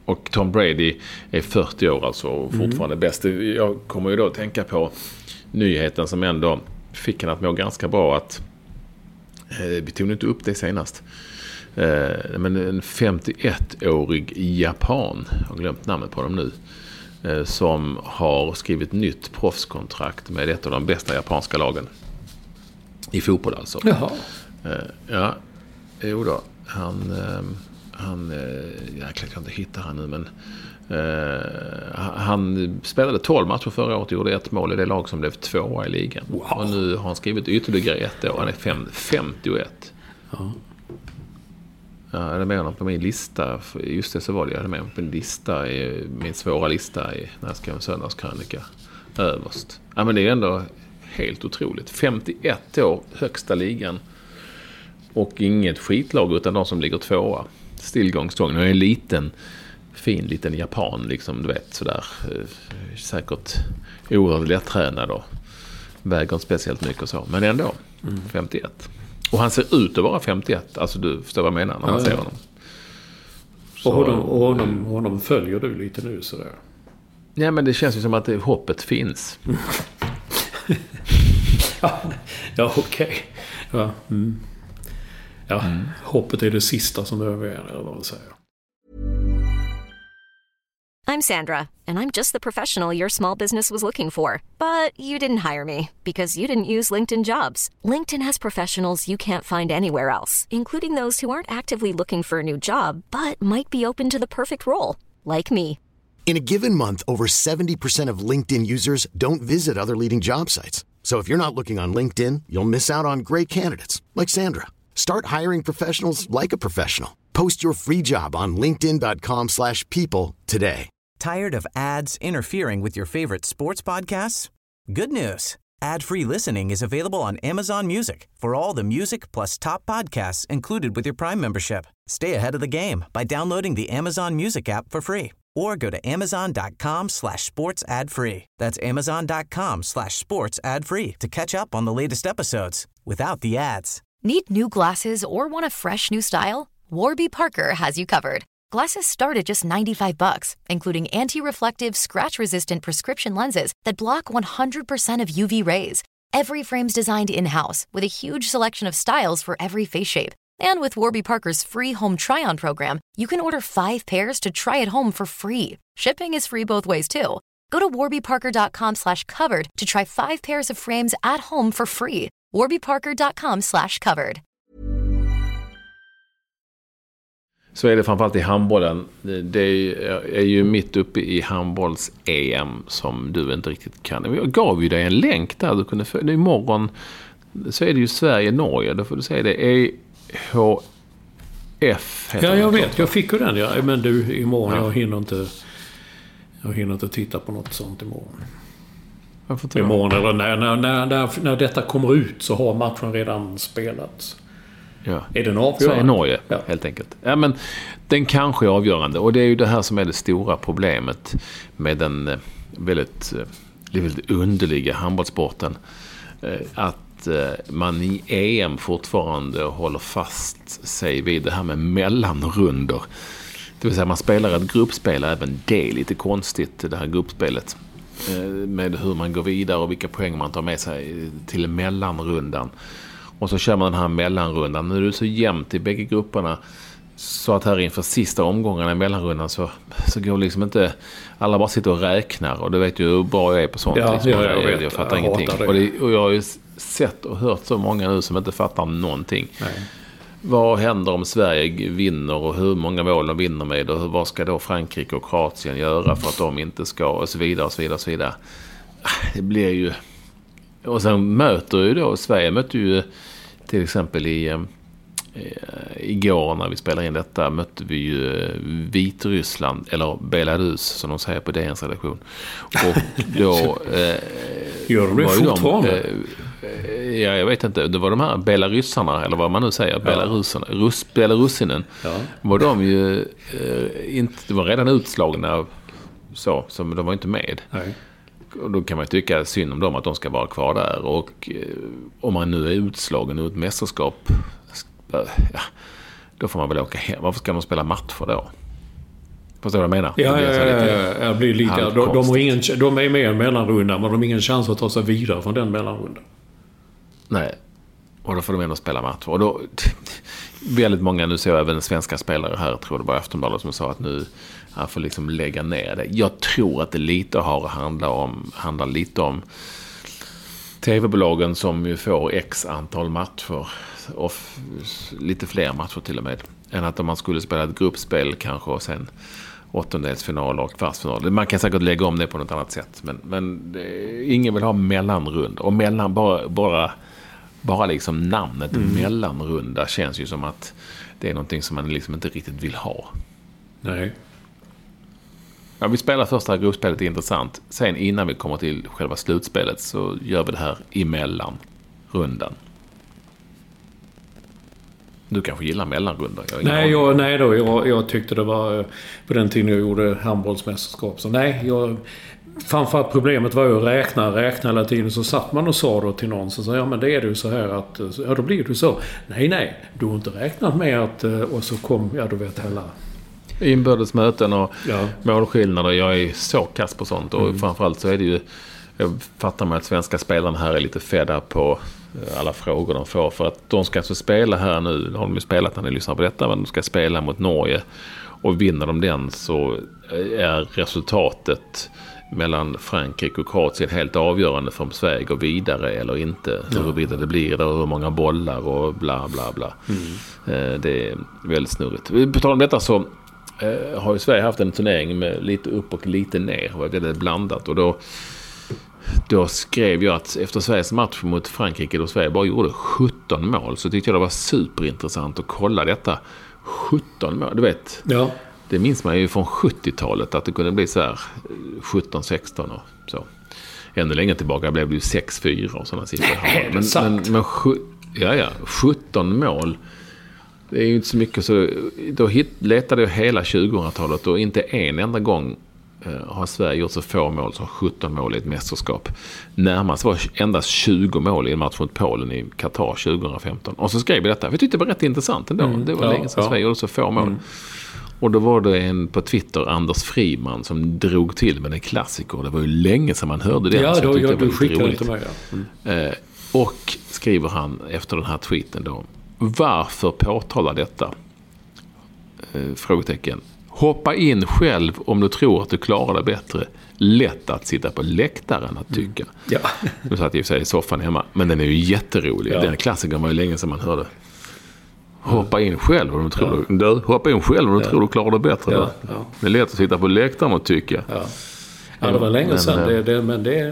Och Tom Brady är fyrtio år alltså och fortfarande mm. bäst. Jag kommer ju då att tänka på nyheten som ändå fick han att må ganska bra. Att, eh, vi tog inte upp det senast. Eh, men en femtioettårig japan, jag har glömt namnet på dem nu, eh, som har skrivit nytt proffskontrakt med ett av de bästa japanska lagen. I fotboll alltså. Jaha. Eh, ja, jo då. Han... Eh, Han, jag kan inte hitta han nu, men eh, han spelade tolv matcher förra året och gjorde ett mål i det lag som blev tvåa i ligan. Wow. Och nu har han skrivit ytterligare ett år. Han är fem, femtioett. Ja. Jag hade med honom på min lista. Just det, så var det. Jag hade med honom på en lista, i, min svåra lista i, när jag skrev en söndagskrönika överst. Ja, men det är ändå helt otroligt. femtioett år, högsta ligan. Och inget skitlag utan de som ligger tvåa. Stillgångstång. Nu är en liten, fin liten japan, liksom, du vet, sådär. Eh, säkert oerhört lättränad och väger inte speciellt mycket och så. Men ändå, mm. femtioett. Och han ser ut att vara femtioett. Alltså du förstår vad jag menar när man ja, ser honom. Så, och honom, och honom, honom följer du lite nu sådär. Ja, men det känns ju som att det, hoppet finns. ja, ja okej. Okay. Ja, mm. Ja, mm. hoppet är det sista som överväger, eller vad man säger. I'm Sandra, and I'm just the professional your small business was looking for. But you didn't hire me, because you didn't use LinkedIn Jobs. LinkedIn has professionals you can't find anywhere else, including those who aren't actively looking for a new job, but might be open to the perfect role, like me. In a given month, over seventy percent of LinkedIn users don't visit other leading job sites. So if you're not looking on LinkedIn, you'll miss out on great candidates, like Sandra. Start hiring professionals like a professional. Post your free job on linkedin.com slash people today. Tired of ads interfering with your favorite sports podcasts? Good news. Ad-free listening is available on Amazon Music for all the music plus top podcasts included with your Prime membership. Stay ahead of the game by downloading the Amazon Music app for free or go to amazon.com slash sports ad free. That's amazon.com slash sports ad free to catch up on the latest episodes without the ads. Need new glasses or want a fresh new style? Warby Parker has you covered. Glasses start at just ninety-five bucks, including anti-reflective, scratch-resistant prescription lenses that block one hundred percent of U V rays. Every frame's designed in-house with a huge selection of styles for every face shape. And with Warby Parker's free home try-on program, you can order five pairs to try at home for free. Shipping is free both ways, too. Go to warbyparker.com slash covered to try five pairs of frames at home for free. warbyparker.com slash covered. Så är det framförallt i handbollen. Det är ju mitt uppe i handbolls-E M som du inte riktigt kan. Jag gav ju dig en länk där du kunde följa. Imorgon så är det ju Sverige-Norge. Då får du säga det. E H F heter Ja, jag det. vet. Jag fick ju den. Ja. Men du, imorgon, ja. jag hinner inte jag hinner inte titta på något sånt imorgon. Imorgon eller när, när, när, när, när detta kommer ut så har matchen redan spelats. Ja. Är den avgörande? Så är Norge, ja. helt enkelt. Ja, men den kanske är avgörande. Och det är ju det här som är det stora problemet med den väldigt, väldigt underliga handbollssporten. Att man i E M fortfarande håller fast sig vid det här med mellanrunder. Det vill säga man spelar ett gruppspel, även det är lite konstigt, det här gruppspelet. Med hur man går vidare och vilka poäng man tar med sig till mellanrundan. Och så kör man den här mellanrundan. Nu är det så jämnt i bägge grupperna så att här inför sista omgångarna i mellanrundan så, så går liksom inte... Alla bara sitter och räknar och du vet ju hur bra jag är på sånt. Ja, liksom. ja, jag, jag, vet, jag fattar jag ingenting. det. Och, det, och jag har ju sett och hört så många nu som inte fattar någonting. Nej. Vad händer om Sverige vinner och hur många mål de vinner med och vad ska då Frankrike och Kroatien göra för att de inte ska och så vidare och så vidare och så vidare. Det blir ju... Och sen möter ju då, Sverige möter ju till exempel i eh, igår när vi spelade in detta mötte vi ju Vitryssland eller Belarus som de säger på D N:s redaktion. Och då eh, gör de det fortfarande? Eh, ja, jag vet inte. Det var de här belarussarna eller vad man nu säger, ja. Belarussarna, Rus, Belarussinen. Ja. Var de ju eh, inte, det var redan utslagna så, som de var inte med. Nej. Och då kan man tycka synd om dem att de ska vara kvar där. Och eh, om man nu är utslagen ur ett mästerskap, ja, då får man väl åka hem. Varför ska man spela matcher då? Förstår du vad jag menar? Ja, blir ja, ja, ja, jag blir lika. De, de, har ingen, de är med i en mellanrunda, men de har ingen chans att ta sig vidare från den mellanrundan. Nej. Och då får de ändå spela match. Och då, väldigt många, nu ser jag även svenska spelare här, jag tror det var Aftonbladet som sa att nu han får liksom lägga ner det. Jag tror att det lite har handlar om, handlar lite om tv-bolagen som ju får x antal matcher och f- lite fler matcher till och med, än att om man skulle spela ett gruppspel kanske och sen åttondelsfinal och kvartsfinal. Man kan säkert lägga om det på något annat sätt, men, men det, ingen vill ha mellanrund. Och mellan bara, bara, bara liksom namnet mm. mellanrunda känns ju som att det är någonting som man liksom inte riktigt vill ha. Nej. Ja, vi spelar första gruppspelet, är intressant. Sen innan vi kommer till själva slutspelet så gör vi det här emellan rundan. Du kanske gillar mellanrundor? Jag nej, jag, nej då, jag, jag tyckte det var på den tiden jag gjorde handbollsmästerskap. Så nej, jag, framförallt problemet var ju att räkna, räkna hela tiden. Så satt man och sa då till någon, så sa ja men det är det ju så här att, ja då blir det så. Nej, nej, du har inte räknat med att, och så kom, ja du vet hela... inbördesmöten och ja. målskillnader. Jag är så kass på sånt. Och mm. framförallt så är det ju, jag fattar mig att svenska spelarna här är lite fedda på alla frågor de får. För att de ska alltså spela här nu, har de ju spelat när ni lyssnar på detta, men de ska spela mot Norge. Och vinner de den så är resultatet mellan Frankrike och Kroatien helt avgörande för om Sverige går vidare eller inte. Ja. Huruvida det blir det och hur många bollar och bla bla bla. Mm. Det är väldigt snurrigt. På tal om detta så Uh, har ju Sverige haft en turnering med lite upp och lite ner och väldigt blandat, och då då skrev jag att efter Sveriges match mot Frankrike då Sverige bara gjorde sjutton mål, så tyckte jag det var superintressant att kolla detta. sjutton mål, du vet. Ja. Det minns man ju från sjuttiotalet att det kunde bli så här sjutton sexton och så. Ännu längre tillbaka blev det ju sex fyra och sådana siffror. Nej, men men, men ja ja, sjutton mål. Det är ju inte så mycket, så då hit, letade jag hela tjugohundratalet och inte en enda gång eh, har Sverige gjort så få mål som sjutton mål i ett mästerskap. Närmast var endast tjugo mål i en match mot Polen i Qatar tjugohundrafemton. Och så skrev vi detta. Vi tyckte det var rätt intressant ändå. Mm, det var ja, länge sedan ja. Sverige gjorde så få mål. Mm. Och då var det en på Twitter, Anders Friman, som drog till med en klassiker. Det var ju länge sedan man hörde det. Ja, då, ja du skickade till mig. Ja. Mm. Eh, och skriver han efter den här tweeten då: varför påtala detta? Eh, frågetecken. Hoppa in själv om du tror att du klarar det bättre. Lätt att sitta på läktaren att tycka. Mm. Ja. Nu satt jag i sig i soffan hemma, men den är ju jätterolig. Ja. Den klassikern var ju länge sedan man hörde. Hoppa in själv om du tror ja. du, hoppa in själv om du ja. tror du klarar det bättre. Ja. Ja. Det är lätt att sitta på läktaren och tycka. Ja, ja det var länge men, sedan. Det, det, men det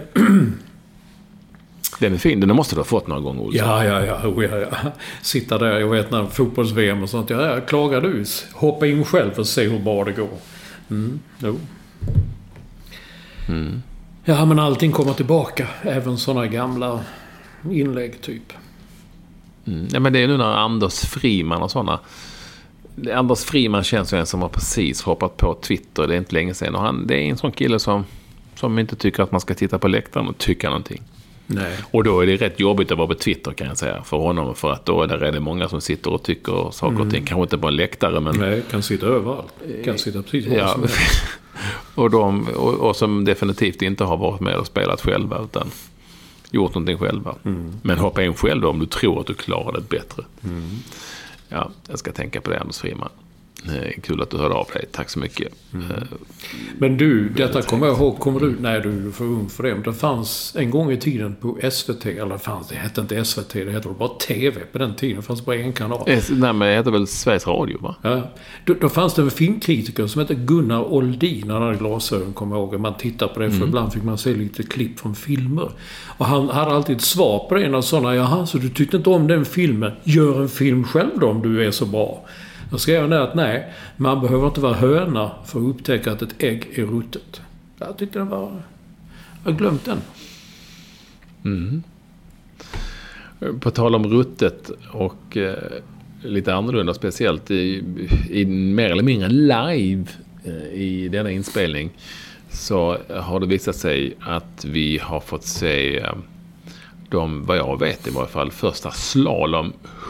Den är fin, den måste du ha fått någon gång, Olsson. Ja, ja, ja, oh, ja, ja. Sitta där, jag vet när fotbolls-V M och sånt. Ja, jag klagar du. Hoppa in själv och se hur bra det går. Mm, jo. Mm. Ja, men allting kommer tillbaka. Även sådana gamla inlägg, typ. Mm. Ja, men det är nu när Anders Friman och sådana... Anders Friman känns ju en som har precis hoppat på Twitter. Det är inte länge sedan. Och han, det är en sån kille som, som inte tycker att man ska titta på läktaren och tycka någonting. Nej. Och då är det rätt jobbigt att vara på Twitter, kan jag säga, för honom, för att då är det redan många som sitter och tycker saker mm. och ting, kanske inte på en läktare, men nej, kan sitta överallt, kan sitta precis var ja. som helst. och, de, och, och som definitivt inte har varit med och spelat själva utan gjort någonting själva. Mm. Men hoppa in själv då om du tror att du klarar det bättre. Mm. Ja, jag ska tänka på det, Anders Friman. Kul att du hörde av dig. Tack så mycket. Mm. Men du, detta kommer jag ihåg. Kommer du, nej, du är för ung för det. Men det fanns en gång i tiden på S V T, eller fanns det hette inte S V T, det hette bara T V på den tiden. Det fanns bara en kanal. S, nej, men det hette väl Sveriges Radio, va? Ja. Då, då fanns det en filmkritiker som hette Gunnar Oldin. Han hade glasögon, kommer jag ihåg. Man tittar på det, för mm. ibland fick man se lite klipp från filmer. Och han hade alltid ett svar på det. En av sådana, jaha, så du tyckte inte om den filmen. Gör en film själv då om du är så bra. Då skrev jag att nej, man behöver inte vara höna för att upptäcka att ett ägg är ruttet. Jag tyckte den var... Jag har glömt den. Mm. På tal om ruttet och eh, lite annorlunda, speciellt i, i mer eller mindre live eh, i denna inspelning, så har det visat sig att vi har fått se eh, de, vad jag vet i varje fall, första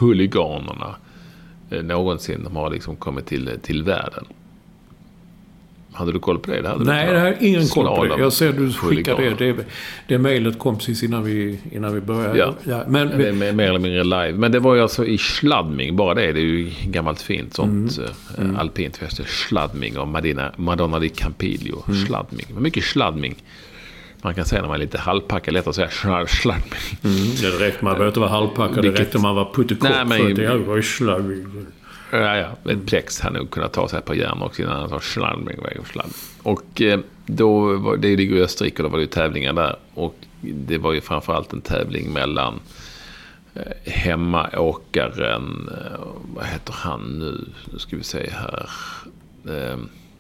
slalom-huliganerna någonsin de har liksom kommit till, till världen. Hade du koll på det? det hade Nej, det har ingen koll på det. Jag ser du skickade det. Det, det mejlet kom precis innan vi, innan vi började. Ja, ja men, det är mer eller mindre live. Men det var ju alltså i Schladming. Bara det, det är ju gammalt fint sånt mm. Mm. alpint fäste. Schladming och Madonna, Madonna di Campiglio. Mm. Schladming. Men mycket Schladming. Man kan säga när man är lite halvpackad, lätt att säga Schladming. Mm. Det räckte, man behövde vara halvpackad. Det räckte man var puttekort för det var Schladming. Ja, ja. Ett plex hade nog kunnat ta sig på järn också innan han sa Schladming. Och eh, då var det ligger i Österrike och då var det ju tävlingar där. Och det var ju framförallt en tävling mellan eh, hemmaåkaren, eh, vad heter han nu? Nu ska vi se här. Eh,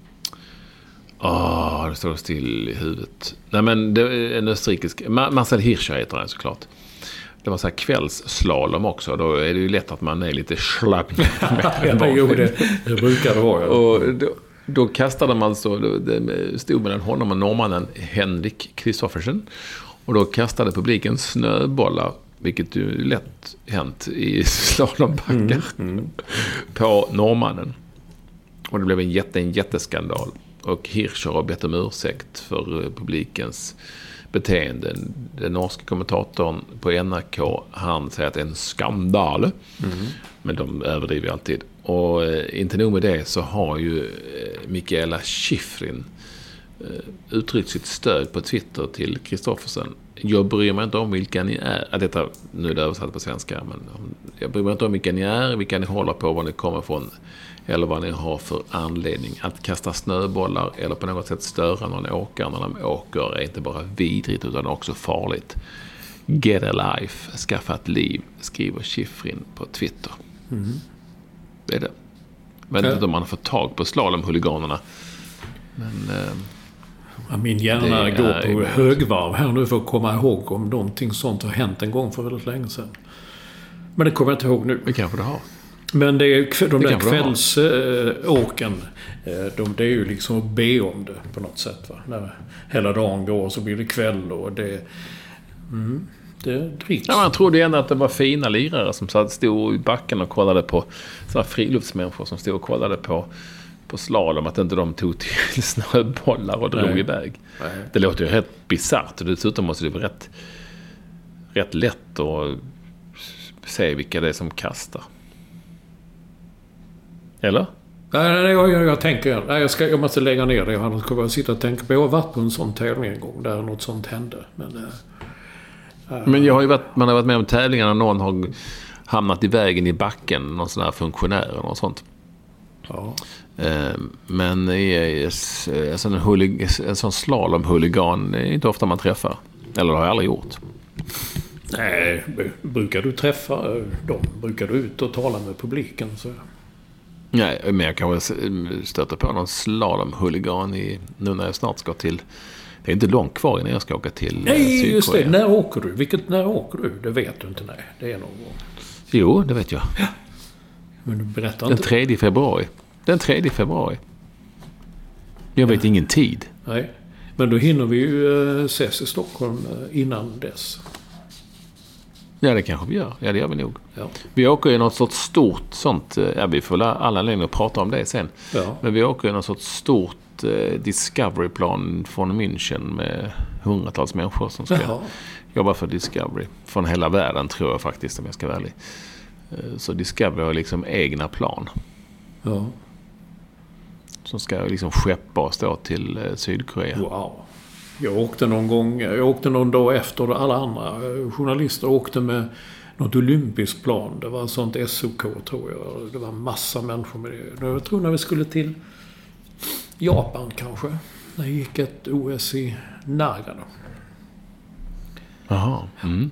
Åh, oh, det står still i huvudet. Nej, men det är en österrikisk... Marcel Hirscher heter han såklart. Det var så här kvällsslalom också. Då är det ju lätt att man är lite slapp. Ja, jo, det, det brukar det vara. Ja. Och då, då kastade man så... Det stod mellan honom och norrmannen Henrik Kristoffersen. Och då kastade publiken snöbollar, vilket ju lätt hänt i slalombackar, mm, mm. på norrmannen. Och det blev en, jätte, en jätteskandal. Och Hirscher har bett om ursäkt för publikens beteende. Den norska kommentatorn på N R K, han säger att det är en skandal. Mm. Men de överdriver alltid. Och eh, inte nog med det, så har ju eh, Mikaela Shiffrin eh, uttryckt sitt stöd på Twitter till Kristoffersen. Jag bryr mig inte om vilka ni är. Ja, detta nu är det översatt på svenska. Men jag bryr mig inte om vilka ni är, vilka ni håller på, var ni kommer från. Eller vad ni har för anledning. Att kasta snöbollar eller på något sätt störa någon åkare när de åker är inte bara vidrigt utan också farligt. Get a life, skaffa ett liv, skriver Shiffrin på Twitter. Mm. Det är det. Jag vet inte om man har fått tag på slalomhuliganerna. Men... Eh, ja, min hjärna går på högvarv här nu för att komma ihåg om någonting sånt har hänt en gång för väldigt länge sedan. Men det kommer jag inte ihåg nu. Det kanske det har. Men det är, de det där kvällsåken, de, det är ju liksom att be om det på något sätt. Va? När hela dagen går så blir det kväll och det, mm, det dricks. Ja, man trodde ändå att det var fina lirare som satt, stod i backen och kollade på sådana friluftsmänniskor som stod och kollade på, på slalom, att inte de tog till snöbollar och drog Nej. iväg. Nej. Det låter ju rätt bizarrt och dessutom måste det vara rätt, rätt lätt att se vilka det är som kastar. Eller? Nej, nej jag, jag, jag tänker... Nej, jag, ska, jag måste lägga ner det. Jag ska bara sitta och tänka på... Jag har varit på en sån tävling en gång där något sånt hände. Men, äh, men jag har ju varit, man har varit med om tävlingar när någon har hamnat i vägen i backen. Någon sån här funktionär eller något sånt. Ja. Eh, men en sån, hulig, en sån slalomhuligan är inte ofta man träffar. Eller det har jag aldrig gjort. Nej, brukar du träffa dem? Brukar du ut och tala med publiken? Så... Nej, men jag kanske stöter på någon slalomhuligan i, nu när jag snart ska till... Det är inte långt kvar innan jag ska åka till Nej, Sydkorea. Just det. När åker du? Vilket när åker du? Det vet du inte, nej. Det är någon gång. Jo, det vet jag. Ja. Men du berättar inte. Den tredje februari. Den tredje februari. Jag vet ja. ingen tid. Nej, men då hinner vi ju ses i Stockholm innan dess. Ja, det kanske vi gör. Ja, det gör vi nog. Ja. Vi åker ju något sorts stort sånt... Ja, vi får alla längre att prata om det sen. Ja. Men vi åker ju något sorts stort eh, Discovery-plan från München med hundratals människor som ska Jaha. jobba för Discovery. Från hela världen, tror jag faktiskt, om jag ska vara ärlig. Eh, så Discovery har liksom egna plan. Ja. Som ska liksom skeppa oss då till eh, Sydkorea. Wow. Jag åkte någon gång, jag åkte någon dag efter alla andra journalister åkte med något olympiskt plan. Det var sånt S O K, tror jag. Det var massa människor med det. Jag tror när vi skulle till Japan kanske. När det gick ett O S i Nagano. Jaha. Mm.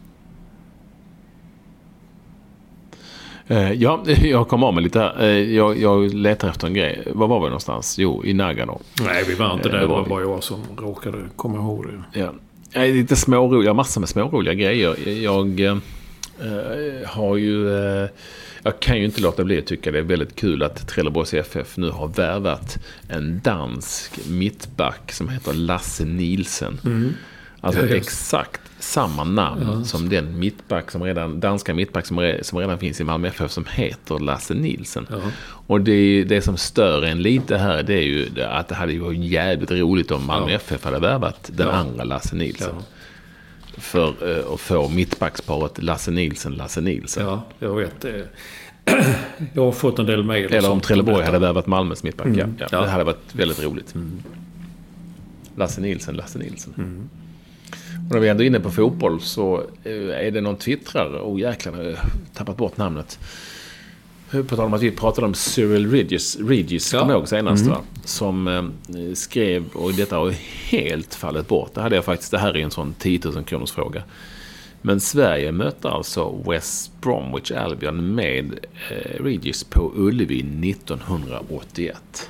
Ja, jag kom av mig lite här. Jag, jag letar efter en grej. Var var vi någonstans? Jo, i Nagano. Nej, vi var inte där. Det var bara jag som råkade komma ihåg det. Ja. Lite småroliga, jag har massor med småroliga grejer. Jag äh, har ju... Äh, jag kan ju inte låta bli att tycka det är väldigt kul att Trelleborgs F F nu har värvat en dansk mittback som heter Lasse Nielsen. Mm. Alltså exakt samma namn ja. som den mittback som redan, danska mittback som, re, som redan finns i Malmö F F som heter Lasse Nielsen. Ja. Och det, det som stör en lite här, det är ju att det hade ju varit jävligt roligt om Malmö ja. F F hade värvat den ja. andra Lasse Nielsen. Ja. För uh, att få mittbacksparet Lasse Nielsen, Lasse Nielsen. Ja, jag vet det. Jag har fått en del mejl. Eller om Trelleborg hade värvat Malmös mittback. Mm. Ja, ja, ja. Det hade varit väldigt roligt. Mm. Lasse Nielsen, Lasse Nielsen. Mm. Och när vi är ändå inne på fotboll så är det någon twittrare, oh jäklar, jag har tappat bort namnet. På tal om att vi pratade om Cyril Regis, Regis ja. kom jag ihåg senast, mm. va? Som eh, skrev, och detta har helt fallit bort. Det hade jag faktiskt, det här är en sån tio tusen kronors fråga. Men Sverige mötte alltså West Bromwich Albion med eh, Regis på Ullevi nittonhundraåttioett.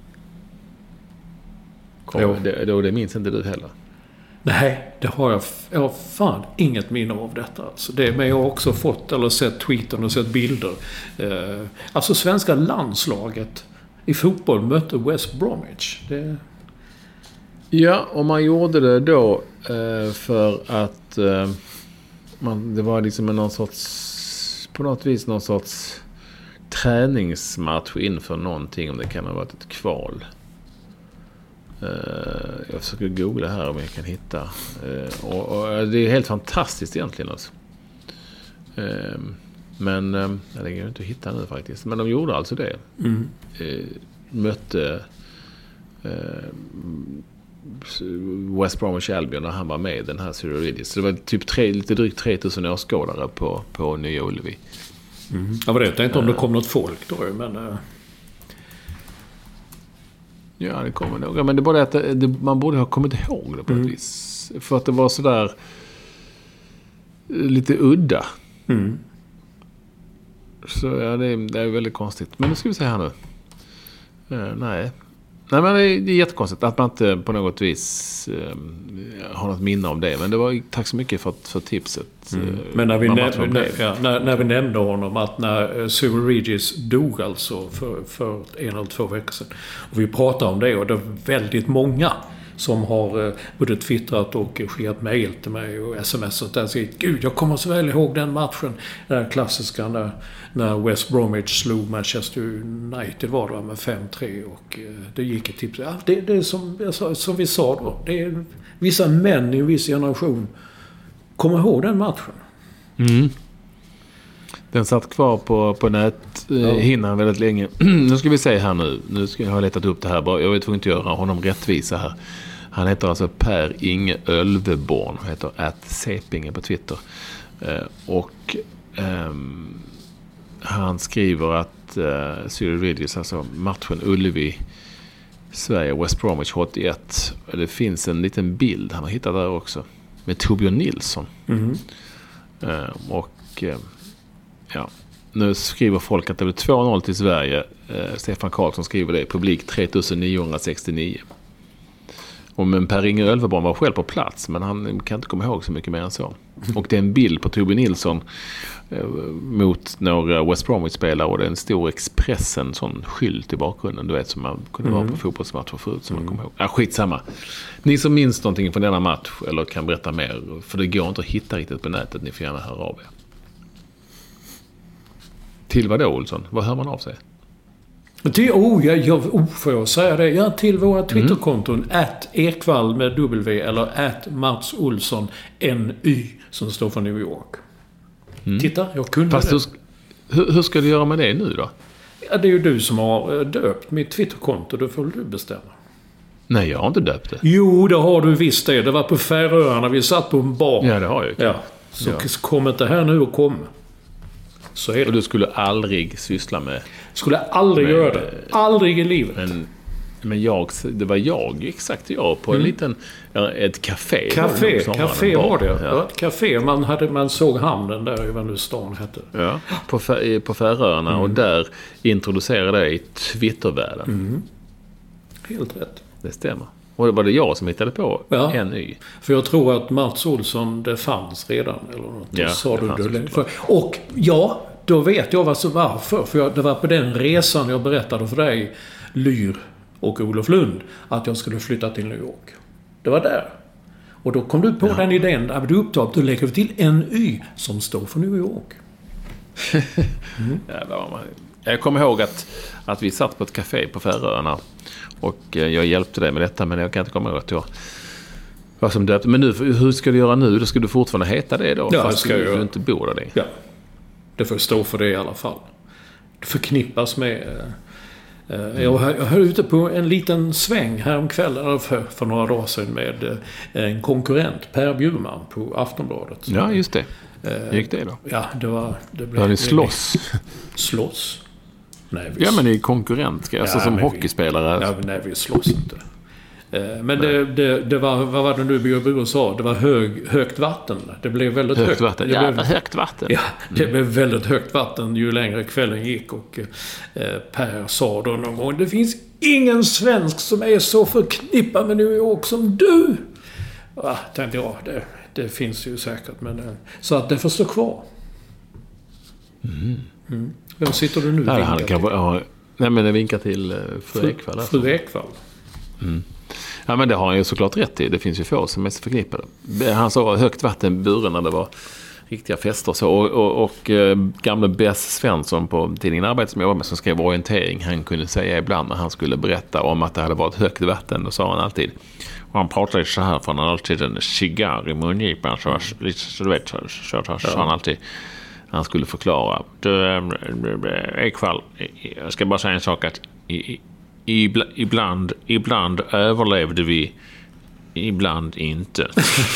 Kom, det, då, det minns inte du heller. Nej, det har jag, jag har fan inget minne av detta. Alltså det, men jag har också fått eller sett tweeten och sett bilder. Eh, alltså svenska landslaget i fotboll mötte West Bromwich. Det... Ja, och man gjorde det då eh, för att eh, man, det var liksom en någon sorts, på något vis någon sorts träningsmatch inför någonting, om det kan ha varit ett kval. Uh, jag försöker googla här om jag kan hitta. Uh, och, och det är helt fantastiskt egentligen alltså. Uh, men uh, det går inte att hitta nu faktiskt. Men de gjorde alltså det. Mm. Uh, mötte uh, West Bromwich Albion när han var med, den här Cyril Regis. Så det var typ tre, lite drygt tre tusen åskådare på, på Nya Ullevi. Mm. Jag vet inte om det kom något folk då, men... Uh... Ja, det kommer nog. Men det är bara att det, det, man borde ha kommit ihåg det på ett mm. vis. För att det var sådär lite udda. Mm. Så ja, det är, det är väldigt konstigt. Men nu ska vi se här nu. Uh, nej. Nej, men det är, det är jättekonstigt att man inte på något vis uh, har något minne om det. Men det var, tack så mycket för, för tipset. Mm. Uh, men när vi, nä- när, ja, när, när vi nämnde honom att när Cyril Regis dog alltså för, för en eller två veckor sedan. Och vi pratade om det och det är väldigt många som har uh, både twittrat och skickat mejl till mig och smsat där och sagt, gud, jag kommer så väl ihåg den matchen, den klassiska när, när West Bromwich slog Manchester United var det med fem tre och uh, det gick ett tips. Ja, det, det är som, alltså, som vi sa då, det är vissa män i en viss generation kommer ihåg den matchen. Mm. Den satt kvar på, på näthinnan ja. väldigt länge. Nu ska vi se här nu. Nu ska jag ha letat upp det här. Jag vet tvungen att göra honom rättvisa här. Han heter alltså Per Inge Ölveborn. Han heter at Sepinge på Twitter. Eh, och eh, han skriver att eh, Cyril Regis, alltså matchen Ullevi Sverige, West Bromwich åttioett. Det finns en liten bild han har hittat där också. Med Torbjörn Nilsson. Mm. Uh, och uh, ja, nu skriver folk att det blir två noll till Sverige. Uh, Stefan Karlsson skriver det. Publik tre tusen niohundrasextionio. Och men Per Inge Ölveborn var själv på plats, men han kan inte komma ihåg så mycket mer än så. Och det är en bild på Torbjörn Nilsson uh, mot några West Bromwich-spelare och det är en stor Expressen sån skylt i bakgrunden, du vet, som man kunde mm. vara på fotbollsmatcher förut som mm. man kommer ihåg. Ja, skitsamma. Ni som minns någonting från denna match eller kan berätta mer, för det går inte att hitta riktigt på nätet, ni får gärna höra av er. Till vad då, Olsson? Vad hör man av sig? Till, oh, jag, jag, oh, får jag säga det? Ja, till våra Twitterkonton. Mm. At Ekvall med W eller at Mats Olsson N Y som står för New York. Mm. Titta, jag kunde Fast det. Hur, hur ska du göra med det nu då? Ja, det är ju du som har döpt mitt Twitterkonto. Då får du bestämma. Nej, jag har inte döpt det. Jo, det har du visst det. Det var på Färöarna. Vi satt på en bar. Ja, det har jag. Ja, så ja. Kom inte här nu och kom. Så är det. Och du skulle aldrig syssla med... Skulle aldrig med, göra det. Aldrig i livet. Men, men jag, det var jag, exakt jag, på en mm. liten... Ett café. Café, café var det. Ja. Ett café. Man, hade, man såg hamnen där i vad nu stan hette. Ja, på, på Färöarna. Mm. Och där introducerade jag i Twittervärlden. Mm. Helt rätt. Det stämmer. Och det var det jag som hittade på ja. N Y. För jag tror att Mats Olsson, det fanns redan. Eller något. Ja, sa det du det för. Och ja, då vet jag vad så varför. För jag, det var på den resan jag berättade för dig, Lyr och Olof Lund, att jag skulle flytta till New York. Det var där. Och då kom du på ja. den idén, att du upptar, då lägger vi till en Y som står för New York. Mm. Ja, jag kommer ihåg att, att vi satt på ett café på Färöarna och jag hjälpte dig med detta, men jag kan inte komma ihåg att jag var som döpt. Men nu, hur ska du göra nu? Då ska du fortfarande heta det då? Ja, fast ska du, jag du inte bor där. Ja, det får stå för det i alla fall. Det förknippas med... Mm. Jag höll ute på en liten sväng häromkvällen för, för några dagar sedan med en konkurrent, Per Bjurman på Aftonbladet. Ja, just det. Hur gick det då? Ja, det var... Det blev, ja, ni slåss. Slåss? Nej, vi... Ja, men ni är konkurrent. Alltså ja, som hockeyspelare. Vi, ja, nej, vi slåss inte. Men det, det, det var, vad var det nu Bjurman sa? Det var hög, högt vatten. Det blev väldigt högt. Högt vatten, det ja, blev, högt vatten. Ja, det mm. blev väldigt högt vatten ju längre kvällen gick. Och eh, Per sa då någon gång, det finns ingen svensk som är så förknippad med New York som du. Ja, tänkte jag, det, det finns ju säkert. Men, så att det får stå kvar. Mm. Mm. Vem sitter du nu? Nej, han kan vara, ja, nej, men det vinkar till uh, fru Ekvall. Fru, fru Ekvall. Mm. Ja, men det har han ju såklart rätt i. Det finns ju få som är så förknippade. Han sa högt vatten buren när det var riktiga fester. Så. Och, och, och eh, gamle Bess Svensson på tidningen Arbete som jag var med, som skrev orientering, han kunde säga ibland när han skulle berätta om att det hade varit högt vatten, då sa han alltid, och han pratade så här, för han hade alltid en cigarr i mungipan, så, så du vet, så, så, så, så han alltid, han skulle förklara. Du, Ekvall, jag ska bara säga en sak, att i, Ibland, ibland överlevde vi, ibland inte.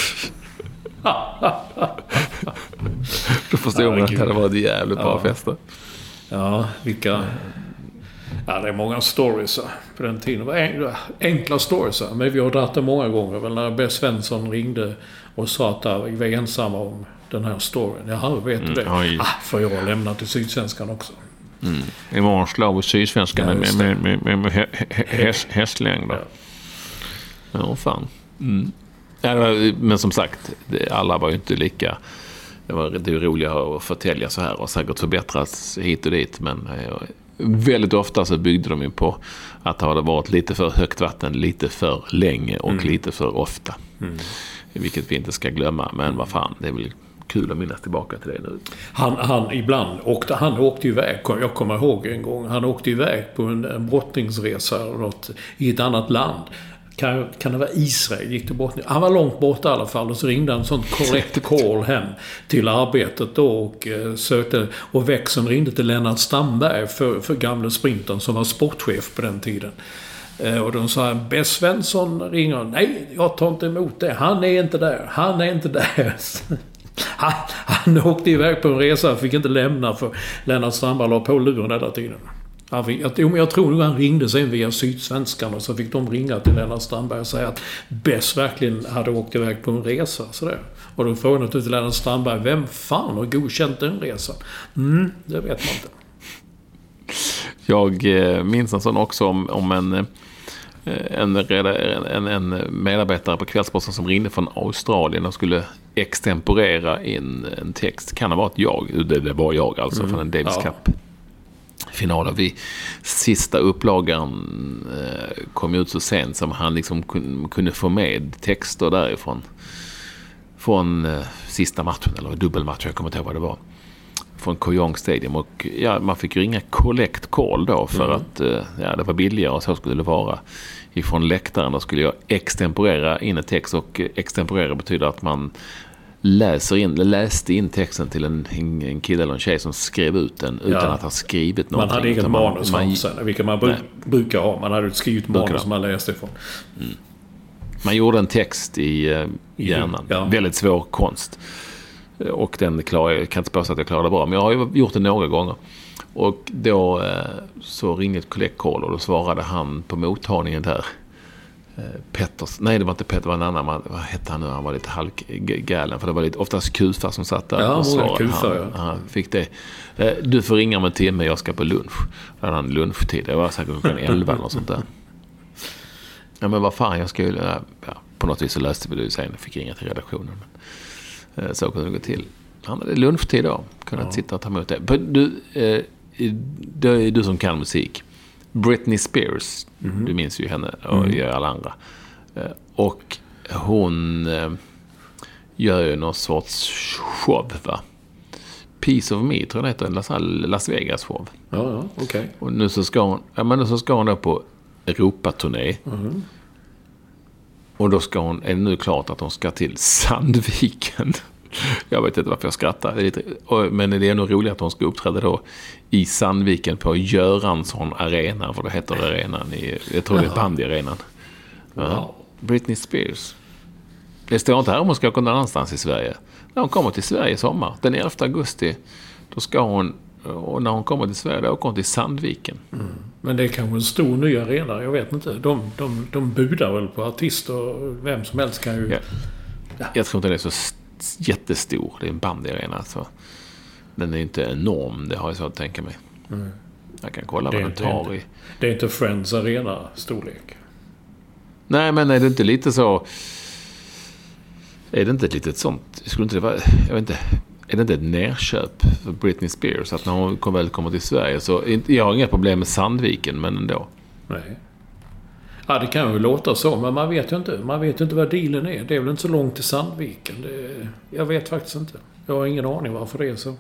Då förstår man att det var ett jävligt bra ja. fester. Ja, vilka... Ja, det är många stories på den tiden. Det var enkla stories, men vi har dragit det många gånger. Väl när Bess Svensson ringde och sa att vi var ensamma om den här storyn. Jaha, vet du det? Mm, ah, för jag lämna till Sydsvenskan också. Mm. Imorgon slår vi Sydsvenskan ja, med, med, med, med, med häst, hästlängd. Ja. Ja, fan. Mm. Ja, men som sagt, det, alla var ju inte lika. Det var det är roligare att förtälja så här och säkert förbättras hit och dit. Men ja, väldigt ofta så byggde de ju på att det hade varit lite för högt vatten, lite för länge och mm. lite för ofta. Mm. Vilket vi inte ska glömma. Men vad fan, det är väl kul att minnas tillbaka till det nu. Han, han ibland åkte, han åkte iväg, jag kommer ihåg en gång, han åkte iväg på en, en brottningsresa eller något, i ett annat land. Kan, kan det vara Israel? Gick till brottning. Han var långt bort i alla fall, och så ringde han en sån korrekt call hem till arbetet då och eh, sökte, och växeln ringde till Lennart Stamberg för, för gamla sprintern som var sportchef på den tiden. Eh, och de sa, Bess Svensson ringer, nej, jag tar inte emot det, han är inte där, han är inte där. Han, han åkte iväg på en resa, fick inte lämna för Lennart Strandberg la på luren hela tiden. Han fick, jag, jag tror nog han ringde sen via Sydsvenskan, och så fick de ringa till Lennart Strandberg och säga att Bess verkligen hade åkt iväg på en resa. Sådär. Och då frågade de till Lennart Strandberg, vem fan har godkänt den resan? Mm, det vet man inte. Jag minns en sån också om, om en... En, en, en medarbetare på Kvällsposten som ringde från Australien och skulle extemporera in en text. Kan det vara att jag? Det, det var jag alltså, mm. från en Davis ja. Cup-final. Vi sista upplagan eh, kom ut så sent som han liksom kun, kunde få med texter därifrån. Från eh, sista matchen, eller dubbelmatch, jag kommer inte ihåg vad det var. Från Kojong Stadium, och ja, man fick ringa collect call då för mm. att ja, det var billigare, och så skulle det vara. Ifrån läktaren då skulle jag extemporera in en text, och extemporera betyder att man läser in, läste in texten till en, en kille eller en tjej som skrev ut den utan ja. att ha skrivit någonting. Man hade inget manus man, sen, vilket man bru- brukar ha. Man hade ett skrivit manus som man läste ifrån. Mm. Man gjorde en text i uh, hjärnan. Ja. Väldigt svår konst. Och den klarar jag, kan inte påstå att jag klarar det bra, men jag har ju gjort det några gånger. Och då eh, så ringde ett kollegkoll, och då svarade han på mottagningen där. Eh, Petters, nej det var inte Petter, det var en annan, man, vad hette han nu? Han var lite halkgalen, för det var lite oftast kufar som satt där. Ja, och svarade. Kufar, han, ja. han fick det. Eh, du får ringa med timme, jag ska på lunch. Då hade han lunchtid, det var säkert klockan elva eller sånt där. Ja, men vad fan, jag ska ju... Ja, på något vis så löste vi det ju sen, fick ringa till redaktionen. Men så kunde det gå till. Han hade lunchtid då. Kunde ja. sitta och ta emot det. Du, eh, det är du som kan musik. Britney Spears, mm-hmm. du minns ju henne och mm. alla andra. Eh, och hon eh, gör ju någon sorts show, va? Piece of Me tror jag det heter, en Las Vegas show. Ja, ja, okej. Okay. Och nu så ska hon, ja, men nu så ska hon då på Europaturné. Mm. Och då ska hon, är det nu klart att hon ska till Sandviken. Jag vet inte varför jag skrattar. Det är lite, men det är nog roligt att hon ska uppträda då i Sandviken på Göransson Arena, för det heter arenan i, jag tror det är bandyarenan. Ja. Wow. Britney Spears. Det står inte här om hon ska gå någon annanstans i Sverige. När hon kommer till Sverige i sommar, den elfte augusti, då ska hon, och när hon kommer till Sverige, då åker hon till Sandviken. Mm. Men det är kanske en stor ny arena, jag vet inte. De, de, de budar väl på artister, vem som helst kan ju... Ja. Ja. Jag tror inte det är så jättestor, det är en bandyarena, så den är inte enorm, det har jag så att tänka mig. Mm. Jag kan kolla vad den tar i. Det är inte Friends Arena storlek. Nej, men är det inte lite så... Är det inte ett litet sånt... Skulle inte det vara, jag vet inte... Är det inte ett nerköp för Britney Spears? Att när hon väl kommer till Sverige så... Jag har inga problem med Sandviken, men ändå. Nej. Ja, det kan ju låta så, men man vet ju inte. Man vet ju inte vad dealen är. Det är väl inte så långt till Sandviken. Det, jag vet faktiskt inte. Jag har ingen aning varför det är så.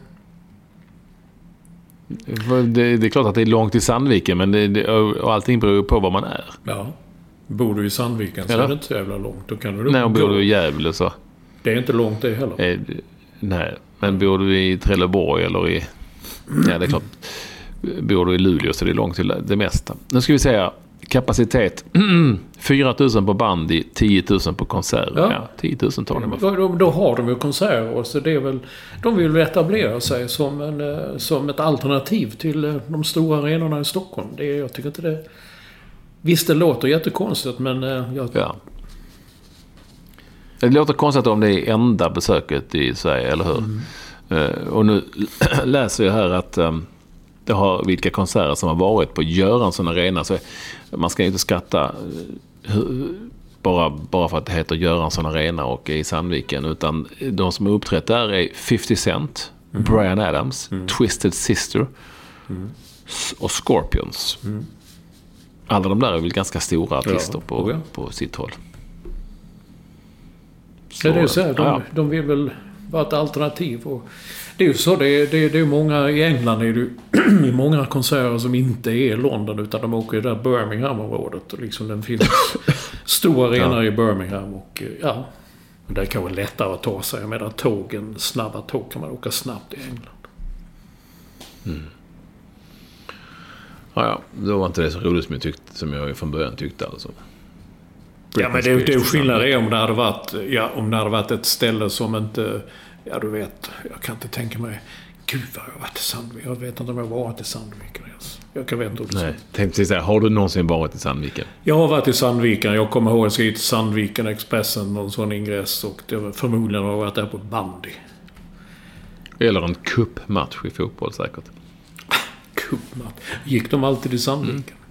Det, det är klart att det är långt till Sandviken, men det, det, och allting beror på vad man är. Ja. Bor du i Sandviken så är det inte så jävla långt. Då kan du nej, bor du i Gävle så... Det är inte långt det heller. Eh, nej, men bor du i Trelleborg eller i... Ja, det är klart. Bor du i Luleå så är det långt till det mesta. Nu ska vi säga kapacitet. fyra tusen på bandy, tio tusen på konserter. Ja. Ja, tio tusen tar de. Då, då har de ju konserter och så det är väl... De vill väl etablera sig som, en, som ett alternativ till de stora arenorna i Stockholm. Det är, jag tycker inte det... Visst, det låter jättekonstigt, men... Jag... Ja. Det låter konstigt om det är enda besöket i Sverige, eller hur? Mm. Uh, och nu läser jag här att um, det har vilka konserter som har varit på Göransson Arena. Så man ska inte skratta uh, bara, bara för att det heter Göransson Arena och är i Sandviken. Utan de som har uppträtt där är fifty Cent, mm. Bryan Adams, mm. Twisted Sister mm. och Scorpions. Mm. Alla de där är väl ganska stora artister ja, på, ja. på sitt håll. Så, ja, det är så här, de, ja. de vill väl vara ett alternativ. Och det är ju så, det är, det är, det är många i England är det i många konserter som inte är i London utan de åker i det där Birmingham-området. Och liksom den finns stora arenor ja. i Birmingham och ja, det kan vara lättare att ta sig med tågen, snabba tåg kan man åka snabbt i England. Mm. Ja, ja, då var inte det så roligt som jag, tyckte, som jag från början tyckte alltså. Ja, men det, det är skillnad är om det hade varit ja, om det hade varit ett ställe som inte, ja du vet, jag kan inte tänka mig, gud vad jag har varit i Sandviken, jag vet inte om jag har varit i Sandviken ens. Jag kan vänta också. Nej, tänkte säga, har du någonsin varit i Sandviken? Jag har varit i Sandviken, jag kommer ihåg att jag skrev till Sandviken Expressen någon sån ingress och det var förmodligen har jag varit där på bandy. Eller en cupmatch i fotboll säkert. Cupmatch. Gick de alltid i Sandviken? Mm.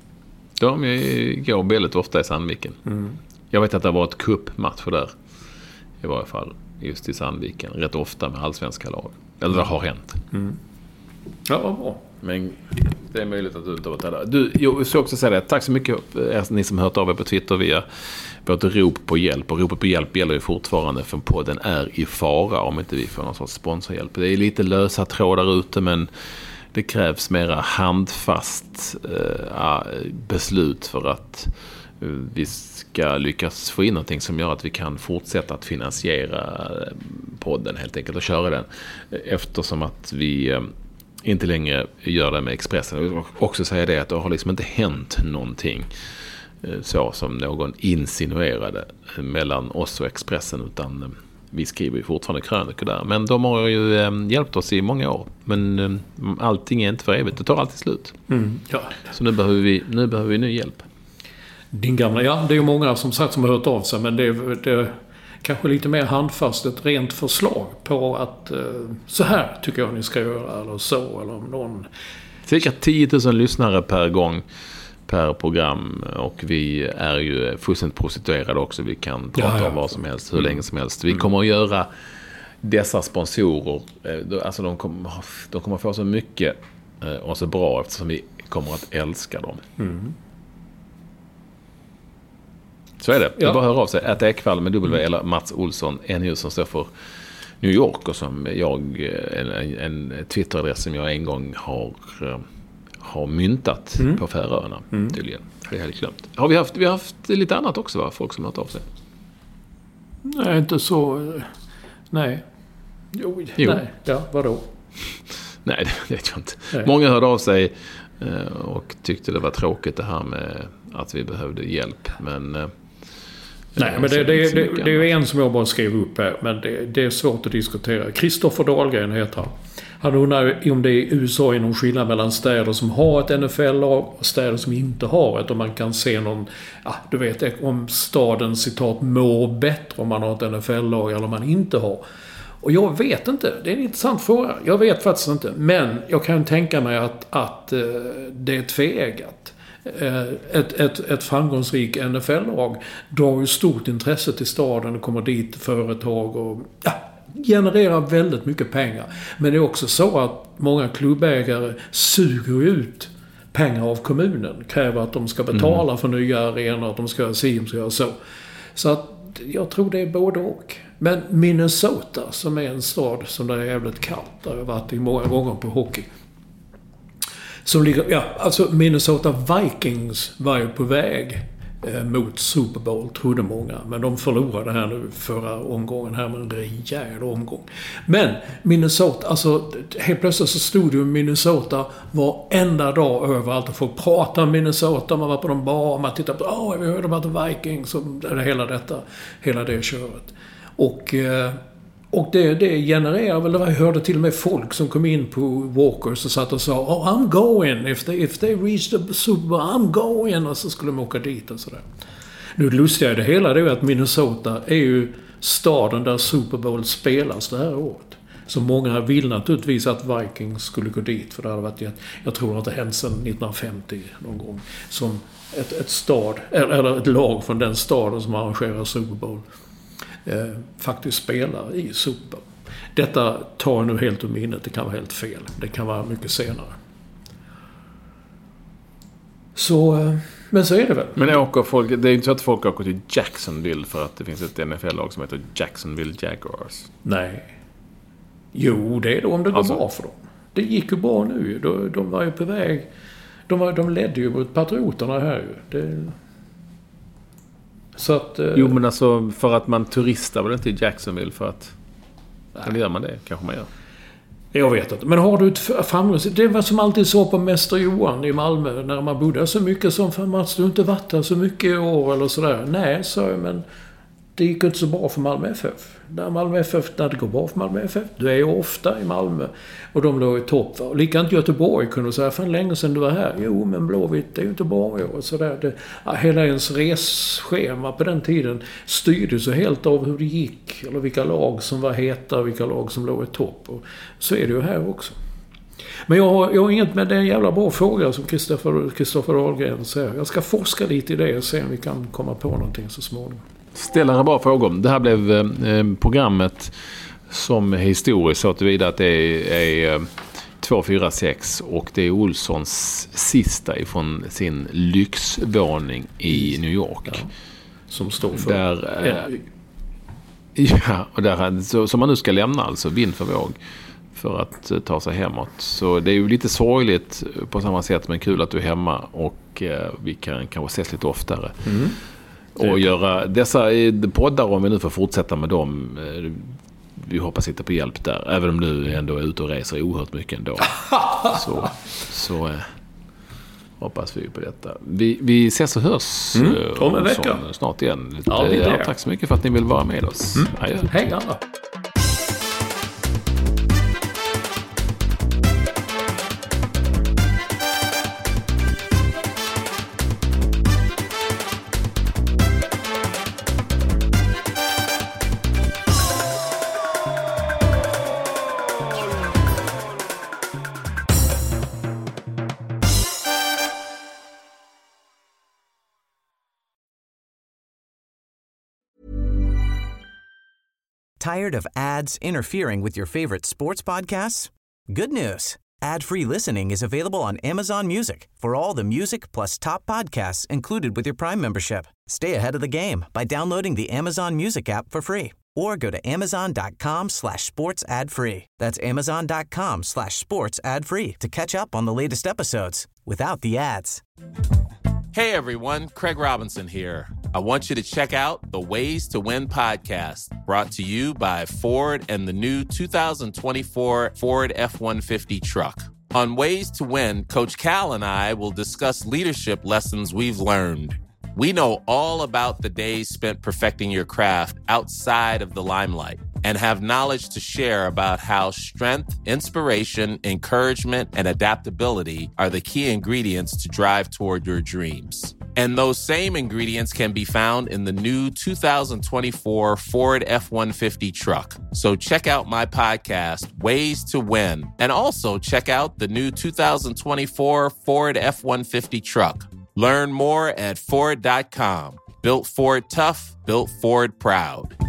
De går väldigt ofta i Sandviken. Mm. Jag vet att det har varit cupmatcher där. I varje fall just i Sandviken. Rätt ofta med allsvenska lag. Eller det har hänt. Mm. Ja, vad bra. Men det är möjligt att du inte har varit där. Du, jag ska också säga det. Tack så mycket ni som hört av er på Twitter via vårt rop på hjälp. Och ropet på hjälp gäller ju fortfarande för podden är i fara om inte vi får någon sorts sponsorhjälp. Det är lite lösa trådar ute men det krävs mera handfast äh, beslut för att äh, vi ska lyckas få in någonting som gör att vi kan fortsätta att finansiera podden helt enkelt och köra den. Eftersom att vi äh, inte längre gör det med Expressen. Jag vill också säga det att det har liksom inte hänt någonting äh, så som någon insinuerade mellan oss och Expressen utan äh, vi skriver ju fortfarande krönikor där. Men de har ju eh, hjälpt oss i många år. Men eh, allting är inte för evigt. Det tar alltid slut. Mm, ja. Så nu behöver, vi, nu behöver vi ny hjälp. Din gamla, ja det är ju många som sagt som har hört av sig. Men det är, det är kanske lite mer handfast ett rent förslag på att eh, så här tycker jag ni ska göra. Eller så. Eller om någon... Cirka tio tusen lyssnare per gång. Per program och vi är ju fullständigt prostituerade också. Vi kan prata ja, ja. om vad som helst, hur mm. länge som helst. Vi mm. kommer att göra dessa sponsorer, alltså de kommer, de kommer att få så mycket och så bra eftersom vi kommer att älska dem. Mm. Så är det. Det är Ja. bara att höra av sig. Ät Ekvall med W eller Mats Olsson, N U som står för New York och som jag, en, en Twitteradress som jag en gång har, har myntat mm. på Färöarna mm. tydligen. Det hade jag glömt. Har vi haft, vi har haft lite annat också, va? Folk som har tagit av sig. Nej, inte så... Nej. Jo, jo. Nej. Ja, vadå? Nej, det vet jag inte. Nej. Många hörde av sig och tyckte det var tråkigt det här med att vi behövde hjälp. Men... Nej, men det, det, det, det är ju en som jag bara skrev upp här, men det, det är svårt att diskutera. Kristoffer Dahlgren heter han. Han undrar om det i U S A är någon skillnad mellan städer som har ett N F L-lag och städer som inte har ett. Om man kan se någon, ja, du vet, om staden citat mår bättre om man har ett N F L-lag eller om man inte har. Och jag vet inte, det är en intressant fråga. Jag vet faktiskt inte, men jag kan tänka mig att, att uh, det är tveeggat. Ett, ett, ett framgångsrik N F L-lag drar ju stort intresse till staden och kommer dit företag och ja, genererar väldigt mycket pengar. Men det är också så att många klubbägare suger ut pengar av kommunen. Kräver att de ska betala mm. för nya arenor, att de ska se om så. så. Så att jag tror det är både och. Men Minnesota som är en stad som där är jävligt kallt. Där har jag varit i många gånger på hockey. Som ligger, ja, alltså Minnesota Vikings var ju på väg eh, mot Super Bowl, trodde många. Men de förlorade här nu förra omgången här med en rejäl omgång. Men Minnesota, alltså helt plötsligt så stod ju Minnesota varenda dag överallt och folk pratade om Minnesota. Man var på de bar, man tittade på, åh, vi hörde om att Vikings och hela detta, hela det köret. Och... Eh, Och det, det genererar väl, jag hörde till och med folk som kom in på Walkers och satt och sa oh, I'm going, if they, if they reach the Super Bowl, I'm going, och så skulle de åka dit och sådär. Nu det lustiga i det hela det är att Minnesota är ju staden där Super Bowl spelas det här året. Så många vill naturligtvis att Vikings skulle gå dit, för det hade varit, jag tror att det hänt sedan nittonhundrafemtio någon gång, som ett, ett stad, eller ett lag från den staden som arrangerar Super Bowl. Eh, faktiskt spelar i Super Bowl. Detta tar jag nu helt ur minnet. Det kan vara helt fel. Det kan vara mycket senare. Så, eh, men så är det väl. Men åker folk, det är ju inte så att folk åker till Jacksonville för att det finns ett N F L-lag som heter Jacksonville Jaguars. Nej. Jo, det är då om det går alltså, bra för dem. Det gick ju bra nu. De, de var ju på väg. De, var, de ledde ju mot Patrioterna här ju. Det... Så att, eh... Jo, men alltså för att man turistar väl inte i Jacksonville för att... Eller gör man det? Kanske man gör. Jag vet inte. Men har du ett framgångsrikt... Det var som alltid så på Mäster Johan i Malmö. När man bodde så mycket som för Mats, du inte varit där så mycket i år eller sådär. Nej, sa jag, men det gick inte så bra för Malmö F F. Där Malmö F F, när det går bra för Malmö F F, du är ju ofta i Malmö. Och de låg i topp. Och likadant Göteborg kunde säga, för länge sedan du var här. Jo, men Blåvitt, det är ju inte bra i år. Så där, det, hela ens resschema på den tiden styrde så helt av hur det gick. Eller vilka lag som var heta, vilka lag som låg i topp. Och så är det ju här också. Men jag har, jag har inget med den jävla bra fråga som Kristoffer, Kristoffer Dahlgren säger. Jag ska forska lite i det och se om vi kan komma på någonting så småningom. Ställa bra frågor. Det här blev eh, programmet som är historiskt så tillvida att det är, är två fyra sex och det är Olssons sista ifrån sin lyxvåning i New York. Ja, som står för... Där, eh, ja, och där, så, som man nu ska lämna alltså vind för våg för att uh, ta sig hemåt. Så det är ju lite sorgligt på samma sätt, men kul att du är hemma och uh, vi kan kanske ses lite oftare. Mm. Och göra dessa poddar, om vi nu får fortsätta med dem. Vi hoppas inte på hjälp där. Även om du ändå är ute och reser oerhört mycket ändå. så så eh, hoppas vi på detta. Vi, vi ses och hörs mm, om en vecka. Snart igen. Lite, ja, ja, tack så mycket för att ni vill vara med oss. Mm. Hej alla. Tired of ads interfering with your favorite sports podcasts? Good news. Ad-free listening is available on Amazon Music for all the music plus top podcasts included with your Prime membership. Stay ahead of the game by downloading the Amazon Music app for free or go to amazon.com slash sports ad free. That's amazon.com slash sports ad free to catch up on the latest episodes without the ads. Hey everyone, Craig Robinson here. I want you to check out the Ways to Win podcast, brought to you by Ford and the new two thousand twenty-four Ford F one fifty truck. On Ways to Win, Coach Cal and I will discuss leadership lessons we've learned. We know all about the days spent perfecting your craft outside of the limelight and have knowledge to share about how strength, inspiration, encouragement, and adaptability are the key ingredients to drive toward your dreams. And those same ingredients can be found in the new two thousand twenty-four Ford F one fifty truck. So check out my podcast, Ways to Win, and also check out the new two thousand twenty-four Ford F one fifty truck. Learn more at Ford dot com. Built Ford tough, built Ford proud.